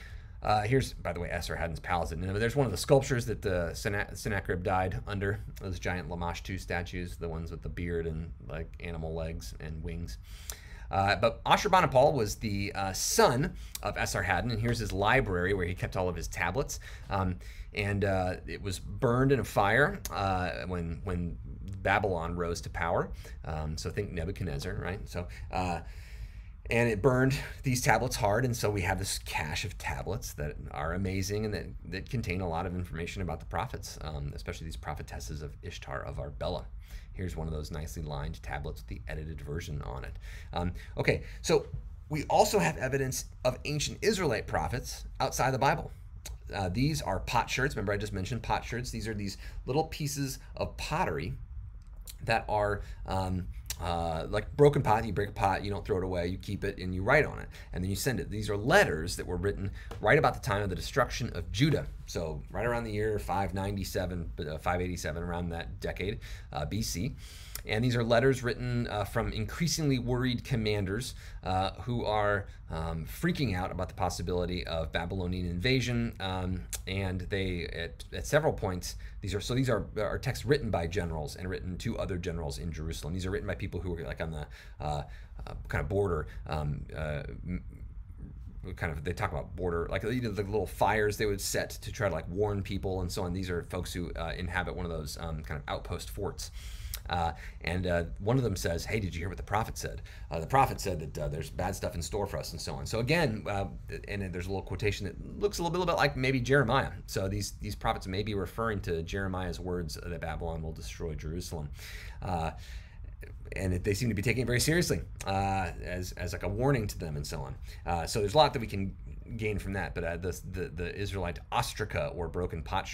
Uh, here's, by the way, Esarhaddon's palace at Nineveh. There's one of the sculptures that uh, Sennacherib died under, those giant Lamashtu statues, the ones with the beard and like animal legs and wings. Uh, but Ashurbanipal was the uh, son of Esarhaddon, and here's his library where he kept all of his tablets. Um, and uh, it was burned in a fire uh, when when Babylon rose to power. Um, so think Nebuchadnezzar, right? So. Uh, And it burned these tablets hard, and so we have this cache of tablets that are amazing and that, that contain a lot of information about the prophets, um, especially these prophetesses of Ishtar of Arbela. Here's one of those nicely lined tablets with the edited version on it. Um, okay, so we also have evidence of ancient Israelite prophets outside the Bible. Uh, these are potsherds. Remember I just mentioned potsherds. These are these little pieces of pottery that are... Um, Uh, like broken pot, you break a pot, you don't throw it away, you keep it and you write on it, and then you send it. These are letters that were written right about the time of the destruction of Judah. So right around the year five ninety-seven, uh, five eighty-seven, around that decade, uh, B C. And these are letters written uh, from increasingly worried commanders uh, who are um, freaking out about the possibility of Babylonian invasion. Um, and they, at, at several points, these are so these are, are texts written by generals and written to other generals in Jerusalem. These are written by people who are like on the uh, uh, kind of border. Um, uh, kind of they talk about border, like, you know, the little fires they would set to try to like warn people and so on. These are folks who uh, inhabit one of those um, kind of outpost forts. Uh, and uh, one of them says, hey, did you hear what the prophet said? Uh, the prophet said that uh, there's bad stuff in store for us and so on. So again, uh, and there's a little quotation that looks a little bit, a little bit like maybe Jeremiah. So these, these prophets may be referring to Jeremiah's words that Babylon will destroy Jerusalem. Uh, and they seem to be taking it very seriously uh, as, as like a warning to them and so on. Uh, so there's a lot that we can gain from that. But uh, the, the, the Israelite ostraca or broken potsherd.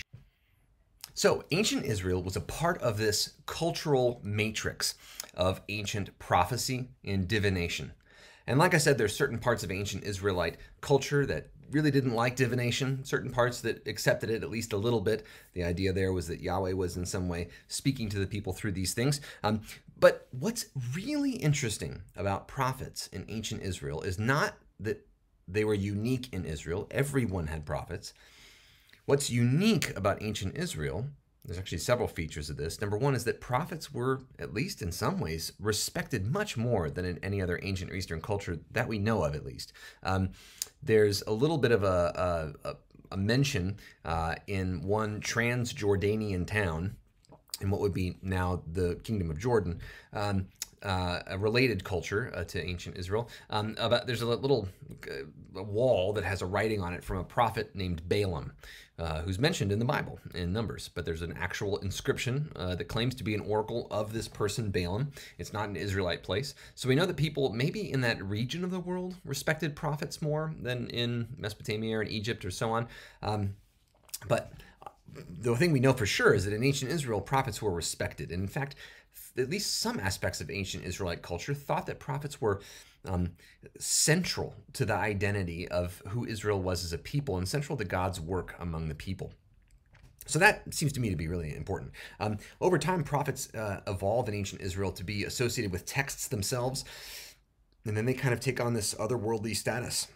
So ancient Israel was a part of this cultural matrix of ancient prophecy and divination. And like I said, there's certain parts of ancient Israelite culture that really didn't like divination, certain parts that accepted it at least a little bit. The idea there was that Yahweh was in some way speaking to the people through these things. Um, but what's really interesting about prophets in ancient Israel is not that they were unique in Israel. Everyone had prophets. What's unique about ancient Israel, there's actually several features of this. Number one is that prophets were, at least in some ways, respected much more than in any other ancient or Eastern culture that we know of, at least. Um, there's a little bit of a, a, a mention uh, in one Transjordanian town in what would be now the Kingdom of Jordan, um, Uh, a related culture uh, to ancient Israel. Um, about there's a little uh, wall that has a writing on it from a prophet named Balaam, uh, who's mentioned in the Bible in Numbers. But there's an actual inscription uh, that claims to be an oracle of this person Balaam. It's not an Israelite place, so we know that people maybe in that region of the world respected prophets more than in Mesopotamia or in Egypt or so on. Um, but the thing we know for sure is that in ancient Israel, prophets were respected. And in fact, at least some aspects of ancient Israelite culture thought that prophets were um, central to the identity of who Israel was as a people and central to God's work among the people. So that seems to me to be really important. Um, over time, prophets uh, evolved in ancient Israel to be associated with texts themselves, and then they kind of take on this otherworldly status.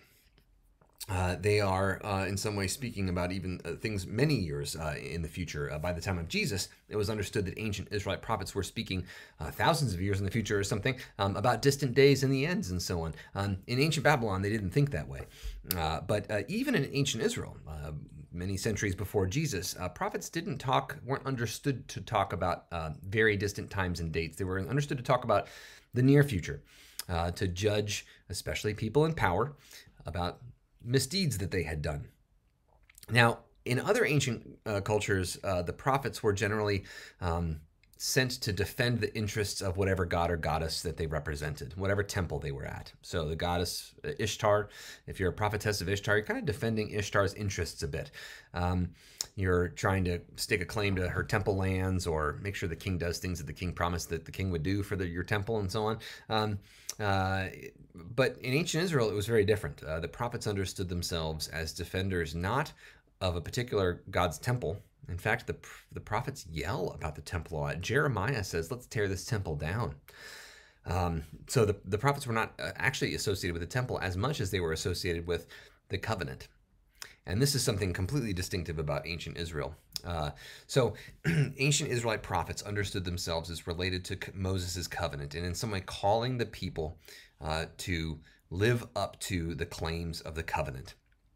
Uh, they are, uh, in some way, speaking about even uh, things many years uh, in the future. Uh, by the time of Jesus, it was understood that ancient Israelite prophets were speaking uh, thousands of years in the future or something um, about distant days and the ends and so on. Um, in ancient Babylon, they didn't think that way. Uh, but uh, even in ancient Israel, uh, many centuries before Jesus, uh, prophets didn't talk, weren't understood to talk about uh, very distant times and dates. They were understood to talk about the near future, uh, to judge, especially people in power, about misdeeds that they had done. Now, in other ancient uh, cultures, uh, the prophets were generally um, sent to defend the interests of whatever god or goddess that they represented, whatever temple they were at. So the goddess Ishtar, if you're a prophetess of Ishtar, you're kind of defending Ishtar's interests a bit. Um, you're trying to stake a claim to her temple lands, or make sure the king does things that the king promised that the king would do for the, your temple, and so on. Um, uh, but in ancient Israel, it was very different. Uh, the prophets understood themselves as defenders not of a particular god's temple. In fact, the, the prophets yell about the temple a lot. Jeremiah says, let's tear this temple down. Um, so the, the prophets were not actually associated with the temple as much as they were associated with the covenant. And this is something completely distinctive about ancient Israel. Uh, so ancient Israelite prophets understood themselves as related to Moses' covenant, and in some way calling the people uh, to live up to the claims of the covenant.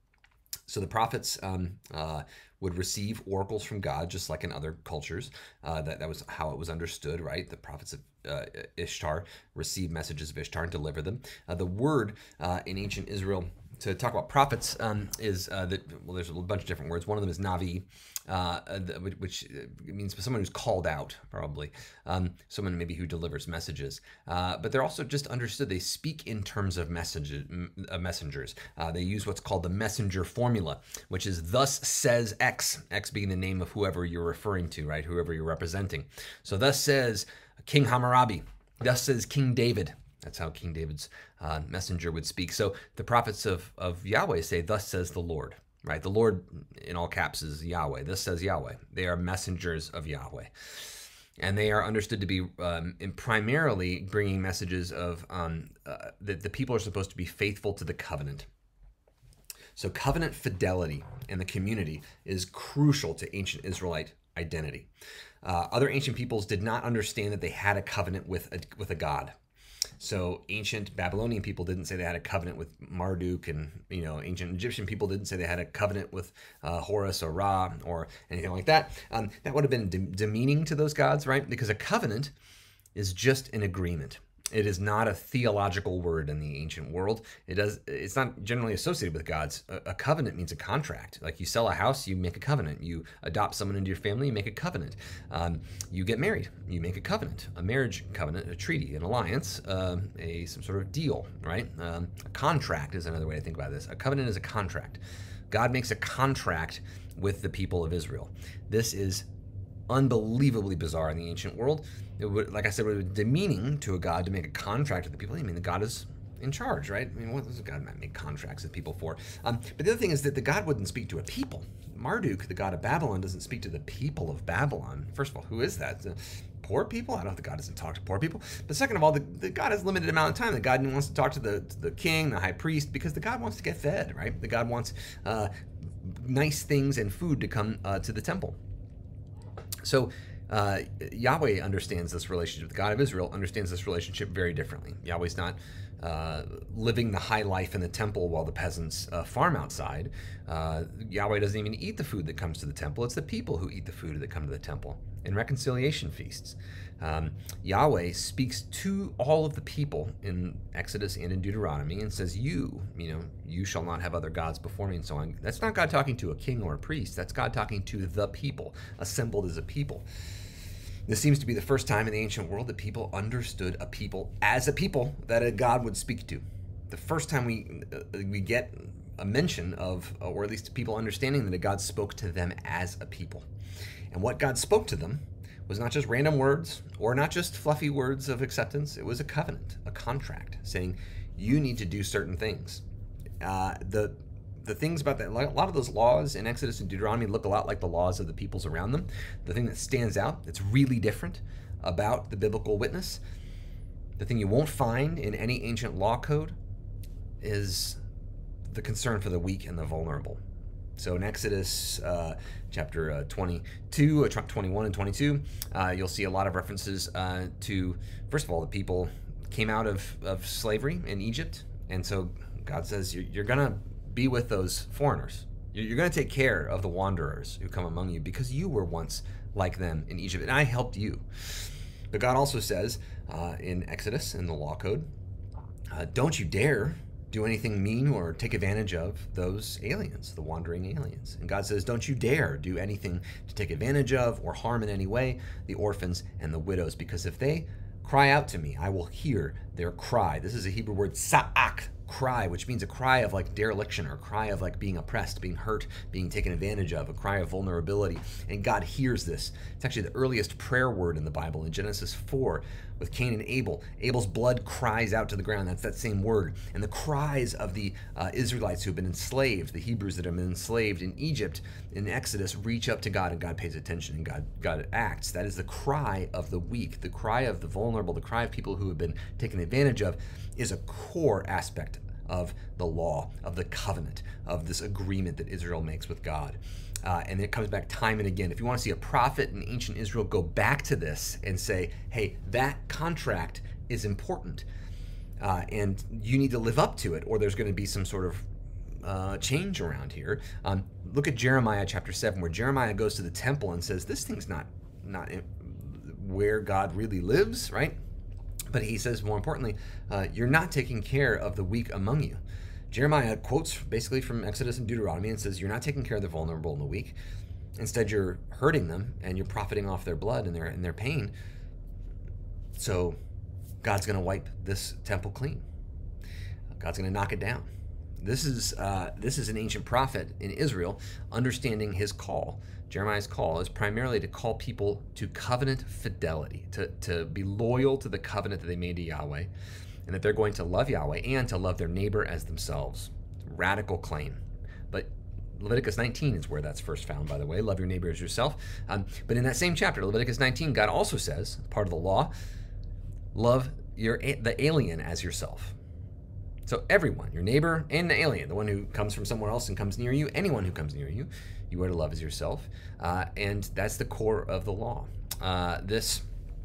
So the prophets um, uh, would receive oracles from God, just like in other cultures. Uh, that, that was how it was understood, right? The prophets of uh, Ishtar received messages of Ishtar and deliver them. Uh, the word uh, in ancient Israel to talk about prophets um, is uh, that, well, there's a bunch of different words. One of them is Navi, uh, which means someone who's called out, probably. Um, someone maybe who delivers messages. Uh, but they're also just understood. They speak in terms of messages, uh, messengers. Uh, they use what's called the messenger formula, which is thus says X, X being the name of whoever you're referring to, right? Whoever you're representing. So thus says King Hammurabi. Thus says King David. That's how King David's uh, messenger would speak. So the prophets of, of Yahweh say, thus says the Lord, right? The Lord, in all caps, is Yahweh. This says Yahweh. They are messengers of Yahweh. And they are understood to be um, in primarily bringing messages of um, uh, that the people are supposed to be faithful to the covenant. So covenant fidelity in the community is crucial to ancient Israelite identity. Uh, other ancient peoples did not understand that they had a covenant with a, with a god. So ancient Babylonian people didn't say they had a covenant with Marduk, and you know, ancient Egyptian people didn't say they had a covenant with uh, Horus or Ra or anything like that. Um, that would have been de demeaning to those gods, right? Because a covenant is just an agreement. It is not a theological word in the ancient world. It does. It's not generally associated with gods. A, a covenant means a contract. Like you sell a house, you make a covenant. You adopt someone into your family, you make a covenant. Um, you get married, you make a covenant. A marriage covenant, a treaty, an alliance, uh, a some sort of deal, right? Um, a contract is another way to think about this. A covenant is a contract. God makes a contract with the people of Israel. This is unbelievably bizarre in the ancient world. It would, like I said, it would be demeaning to a god to make a contract with the people. I mean, the god is in charge, right? I mean, what does a god make contracts with people for? Um, but the other thing is that the god wouldn't speak to a people. Marduk, the god of Babylon, doesn't speak to the people of Babylon. First of all, who is that? The poor people? I don't know if the god doesn't talk to poor people. But second of all, the, the god has limited amount of time. The god wants to talk to the, to the king, the high priest, because the god wants to get fed, right? The god wants uh, nice things and food to come uh, to the temple. So uh, Yahweh understands this relationship. The God of Israel understands this relationship very differently. Yahweh's not uh, living the high life in the temple while the peasants uh, farm outside. Uh, Yahweh doesn't even eat the food that comes to the temple. It's the people who eat the food that come to the temple in reconciliation feasts. Um, Yahweh speaks to all of the people in Exodus and in Deuteronomy and says, you, you know, you shall not have other gods before me, and so on. That's not God talking to a king or a priest. That's God talking to the people, assembled as a people. This seems to be the first time in the ancient world that people understood a people as a people that a God would speak to. The first time we uh, we get a mention of, uh, or at least people understanding that a God spoke to them as a people. And what God spoke to them was not just random words or not just fluffy words of acceptance. It was a covenant, a contract, saying you need to do certain things. Uh, the the things about that, a lot of those laws in Exodus and Deuteronomy look a lot like the laws of the peoples around them. The thing that stands out, that's really different about the biblical witness, the thing you won't find in any ancient law code, is the concern for the weak and the vulnerable. So in Exodus uh, chapter uh, twenty-two, uh, twenty-one and twenty-two, uh, you'll see a lot of references uh, to, first of all, the people came out of, of slavery in Egypt. And so God says, you're, you're going to be with those foreigners. You're, you're going to take care of the wanderers who come among you because you were once like them in Egypt, and I helped you. But God also says uh, in Exodus, in the law code, uh, don't you dare do anything mean or take advantage of those aliens, the wandering aliens. And God says, don't you dare do anything to take advantage of or harm in any way the orphans and the widows, because if they cry out to me, I will hear their cry. This is a Hebrew word, sa'ak, cry, which means a cry of like dereliction, or a cry of like being oppressed, being hurt, being taken advantage of, a cry of vulnerability. And God hears this. It's actually the earliest prayer word in the Bible in Genesis four with Cain and Abel. Abel's blood cries out to the ground. That's that same word. And the cries of the uh, Israelites who have been enslaved, the Hebrews that have been enslaved in Egypt, in Exodus, reach up to God, and God pays attention, and God, God acts. That is the cry of the weak, the cry of the vulnerable, the cry of people who have been taken advantage of, is a core aspect of the law, of the covenant, of this agreement that Israel makes with God. Uh, and it comes back time and again. If you want to see a prophet in ancient Israel go back to this and say, hey, that contract is important, uh, and you need to live up to it, or there's going to be some sort of uh, change around here. Um, look at Jeremiah chapter seven, where Jeremiah goes to the temple and says, this thing's not, not where God really lives, right? But he says, more importantly, uh, you're not taking care of the weak among you. Jeremiah quotes basically from Exodus and Deuteronomy and says, you're not taking care of the vulnerable and the weak. Instead, you're hurting them, and you're profiting off their blood and their, and their pain. So God's going to wipe this temple clean. God's going to knock it down. This is, uh, this is an ancient prophet in Israel understanding his call. Jeremiah's call is primarily to call people to covenant fidelity, to, to be loyal to the covenant that they made to Yahweh, and that they're going to love Yahweh and to love their neighbor as themselves. Radical claim. But Leviticus nineteen is where that's first found, by the way. Love your neighbor as yourself. Um, but in that same chapter, Leviticus nineteen, God also says, part of the law, love your the alien as yourself. So everyone, your neighbor and the alien, the one who comes from somewhere else and comes near you, anyone who comes near you, you are to love as yourself. Uh, and that's the core of the law. Uh, this,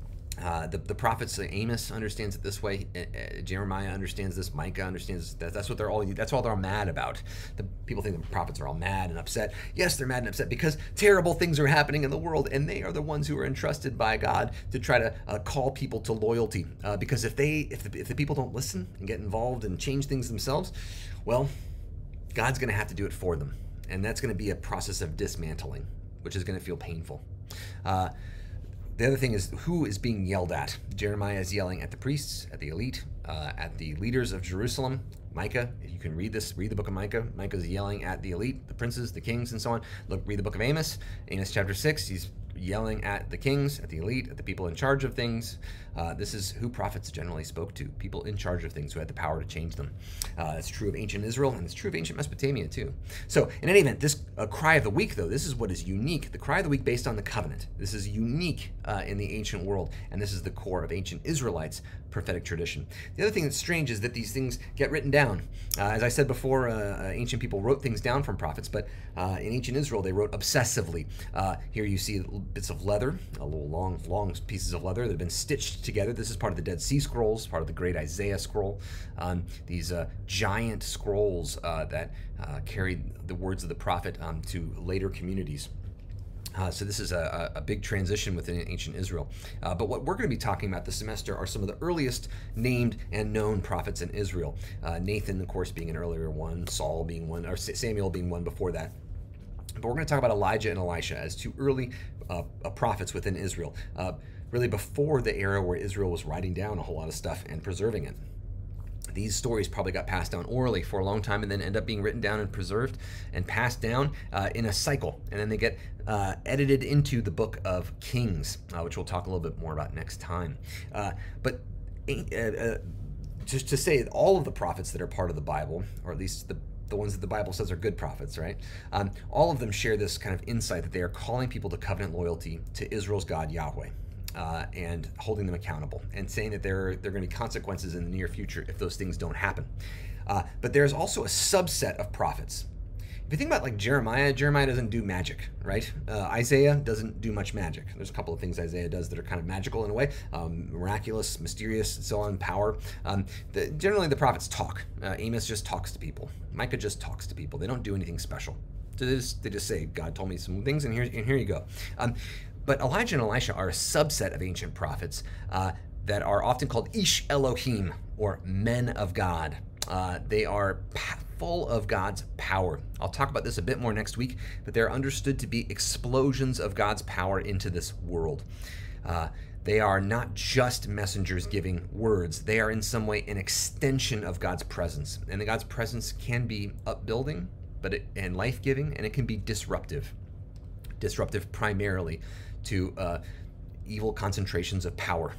uh, the, the prophets, uh, Amos understands it this way. Uh, Jeremiah understands this. Micah understands that. That's what they're all, that's all they're all mad about. The people think the prophets are all mad and upset. Yes, they're mad and upset because terrible things are happening in the world, and they are the ones who are entrusted by God to try to uh, call people to loyalty. Uh, because if they, if the, if the people don't listen and get involved and change things themselves, well, God's going to have to do it for them. And that's going to be a process of dismantling, which is going to feel painful. Uh, the other thing is who is being yelled at. Jeremiah is yelling at the priests, at the elite, uh, at the leaders of Jerusalem. Micah, you can read this, read the book of Micah. Micah's yelling at the elite, the princes, the kings, and so on. Look, read the book of Amos. Amos chapter six, he's yelling at the kings, at the elite, at the people in charge of things. Uh, this is who prophets generally spoke to, people in charge of things who had the power to change them. Uh, it's true of ancient Israel, and it's true of ancient Mesopotamia too. So in any event, this uh, cry of the weak, though, this is what is unique. The cry of the weak based on the covenant. This is unique uh, in the ancient world, and this is the core of ancient Israelites' prophetic tradition. The other thing that's strange is that these things get written down. Uh, as I said before, uh, ancient people wrote things down from prophets, but uh, in ancient Israel, they wrote obsessively. Uh, here you see bits of leather, a little long, long pieces of leather that have been stitched together. This is part of the Dead Sea Scrolls, part of the Great Isaiah Scroll. Um, these uh, giant scrolls uh, that uh, carried the words of the prophet um, to later communities. Uh, so this is a, a big transition within ancient Israel. Uh, but what we're going to be talking about this semester are some of the earliest named and known prophets in Israel. Uh, Nathan, of course, being an earlier one, Saul being one, or Samuel being one before that. But we're going to talk about Elijah and Elisha as two early uh, uh, prophets within Israel, uh, really before the era where Israel was writing down a whole lot of stuff and preserving it. These stories probably got passed down orally for a long time and then end up being written down and preserved and passed down uh, in a cycle. And then they get uh, edited into the book of Kings, uh, which we'll talk a little bit more about next time. Uh, but uh, uh, just to say that all of the prophets that are part of the Bible, or at least the the ones that the Bible says are good prophets, right? Um, all of them share this kind of insight that they are calling people to covenant loyalty to Israel's God, Yahweh. Uh, and holding them accountable and saying that there, there are going to be consequences in the near future if those things don't happen. Uh, but there's also a subset of prophets. If you think about like Jeremiah, Jeremiah doesn't do magic, right? Uh, Isaiah doesn't do much magic. There's a couple of things Isaiah does that are kind of magical in a way, um, miraculous, mysterious, and so on, power. Um, the, generally, the prophets talk. Uh, Amos just talks to people. Micah just talks to people. They don't do anything special. So they just, they just say, God told me some things, and here, and here you go. Um, But Elijah and Elisha are a subset of ancient prophets uh, that are often called Ish Elohim, or men of God. Uh, they are pa- full of God's power. I'll talk about this a bit more next week, but they're understood to be explosions of God's power into this world. Uh, they are not just messengers giving words. They are in some way an extension of God's presence. And the God's presence can be upbuilding but it, and life-giving, and it can be disruptive. Disruptive primarily to uh, evil concentrations of power.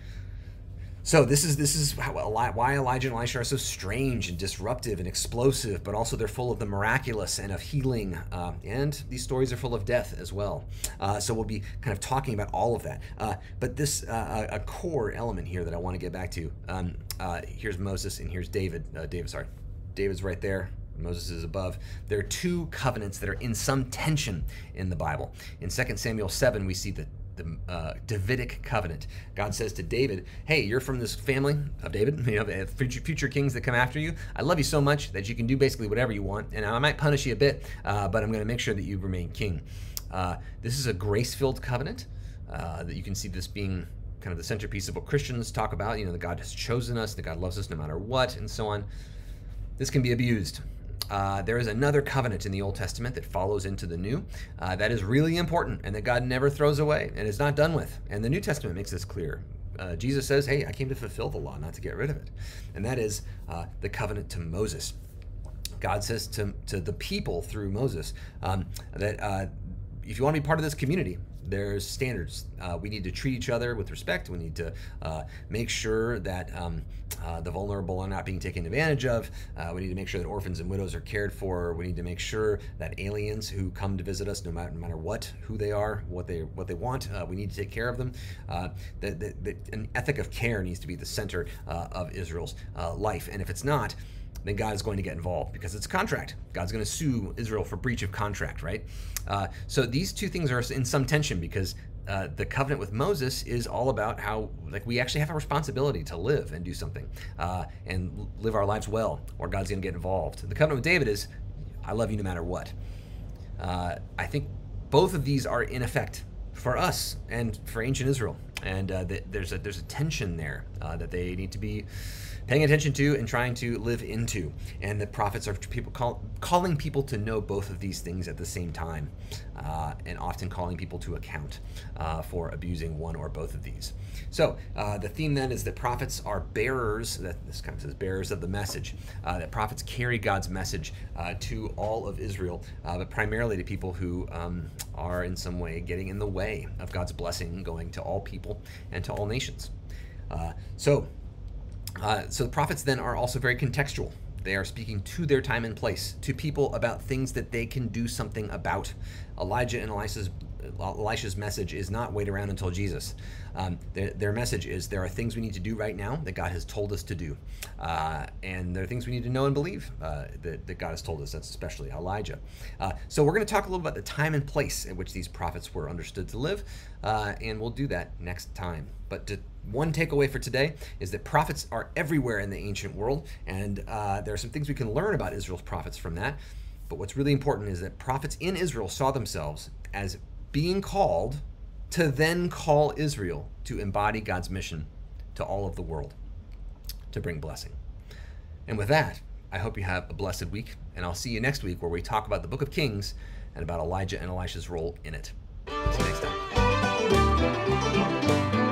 So this is this is how, why Elijah and Elisha are so strange and disruptive and explosive, but also they're full of the miraculous and of healing, uh, and these stories are full of death as well. Uh, so we'll be kind of talking about all of that. Uh, but this uh, a core element here that I want to get back to. Um, uh, here's Moses and here's David. Uh, David, sorry, David's right there. Moses is above. There are two covenants that are in some tension in the Bible. In Second Samuel seven, we see the the uh, Davidic covenant. God says to David, hey, you're from this family of David, you know, future, future kings that come after you. I love you so much that you can do basically whatever you want, and I might punish you a bit, uh, but I'm going to make sure that you remain king. Uh, this is a grace-filled covenant, uh, that you can see this being kind of the centerpiece of what Christians talk about, you know, that God has chosen us, that God loves us no matter what, and so on. This can be abused. Uh, there is another covenant in the Old Testament that follows into the New uh, that is really important and that God never throws away and is not done with. And the New Testament makes this clear. Uh, Jesus says, hey, I came to fulfill the law, not to get rid of it. And that is uh, the covenant to Moses. God says to, to the people through Moses um, that uh, if you want to be part of this community, there's standards. Uh, we need to treat each other with respect. We need to uh, make sure that um, uh, the vulnerable are not being taken advantage of. Uh, we need to make sure that orphans and widows are cared for. We need to make sure that aliens who come to visit us, no matter, no matter what, who they are, what they what they want, uh, we need to take care of them. Uh, that, that, that an ethic of care needs to be the center uh, of Israel's uh, life. And if it's not, then God is going to get involved because it's a contract. God's going to sue Israel for breach of contract, right? Uh, so these two things are in some tension because uh, the covenant with Moses is all about how, like, we actually have a responsibility to live and do something uh, and live our lives well, or God's going to get involved. The covenant with David is, I love you no matter what. Uh, I think both of these are in effect for us and for ancient Israel, and uh, th- there's a there's a tension there uh, that they need to be paying attention to and trying to live into. And the prophets are people call, calling people to know both of these things at the same time, uh, and often calling people to account uh, for abusing one or both of these. So uh, the theme then is that prophets are bearers, that this kind of says bearers of the message, uh, that prophets carry God's message uh, to all of Israel, uh, but primarily to people who um, are in some way getting in the way of God's blessing going to all people and to all nations. Uh, so Uh, so the prophets then are also very contextual. They are speaking to their time and place, to people about things that they can do something about. Elijah and Elisha's, Elisha's message is not wait around until Jesus. Um, their, their message is there are things we need to do right now that God has told us to do. Uh, and there are things we need to know and believe uh, that, that God has told us. That's especially Elijah. Uh, so we're going to talk a little about the time and place at which these prophets were understood to live. Uh, and we'll do that next time. But to, one takeaway for today is that prophets are everywhere in the ancient world. And uh, there are some things we can learn about Israel's prophets from that. But what's really important is that prophets in Israel saw themselves as being called to then call Israel to embody God's mission to all of the world, to bring blessing. And with that, I hope you have a blessed week, and I'll see you next week where we talk about the Book of Kings and about Elijah and Elisha's role in it. See you next time.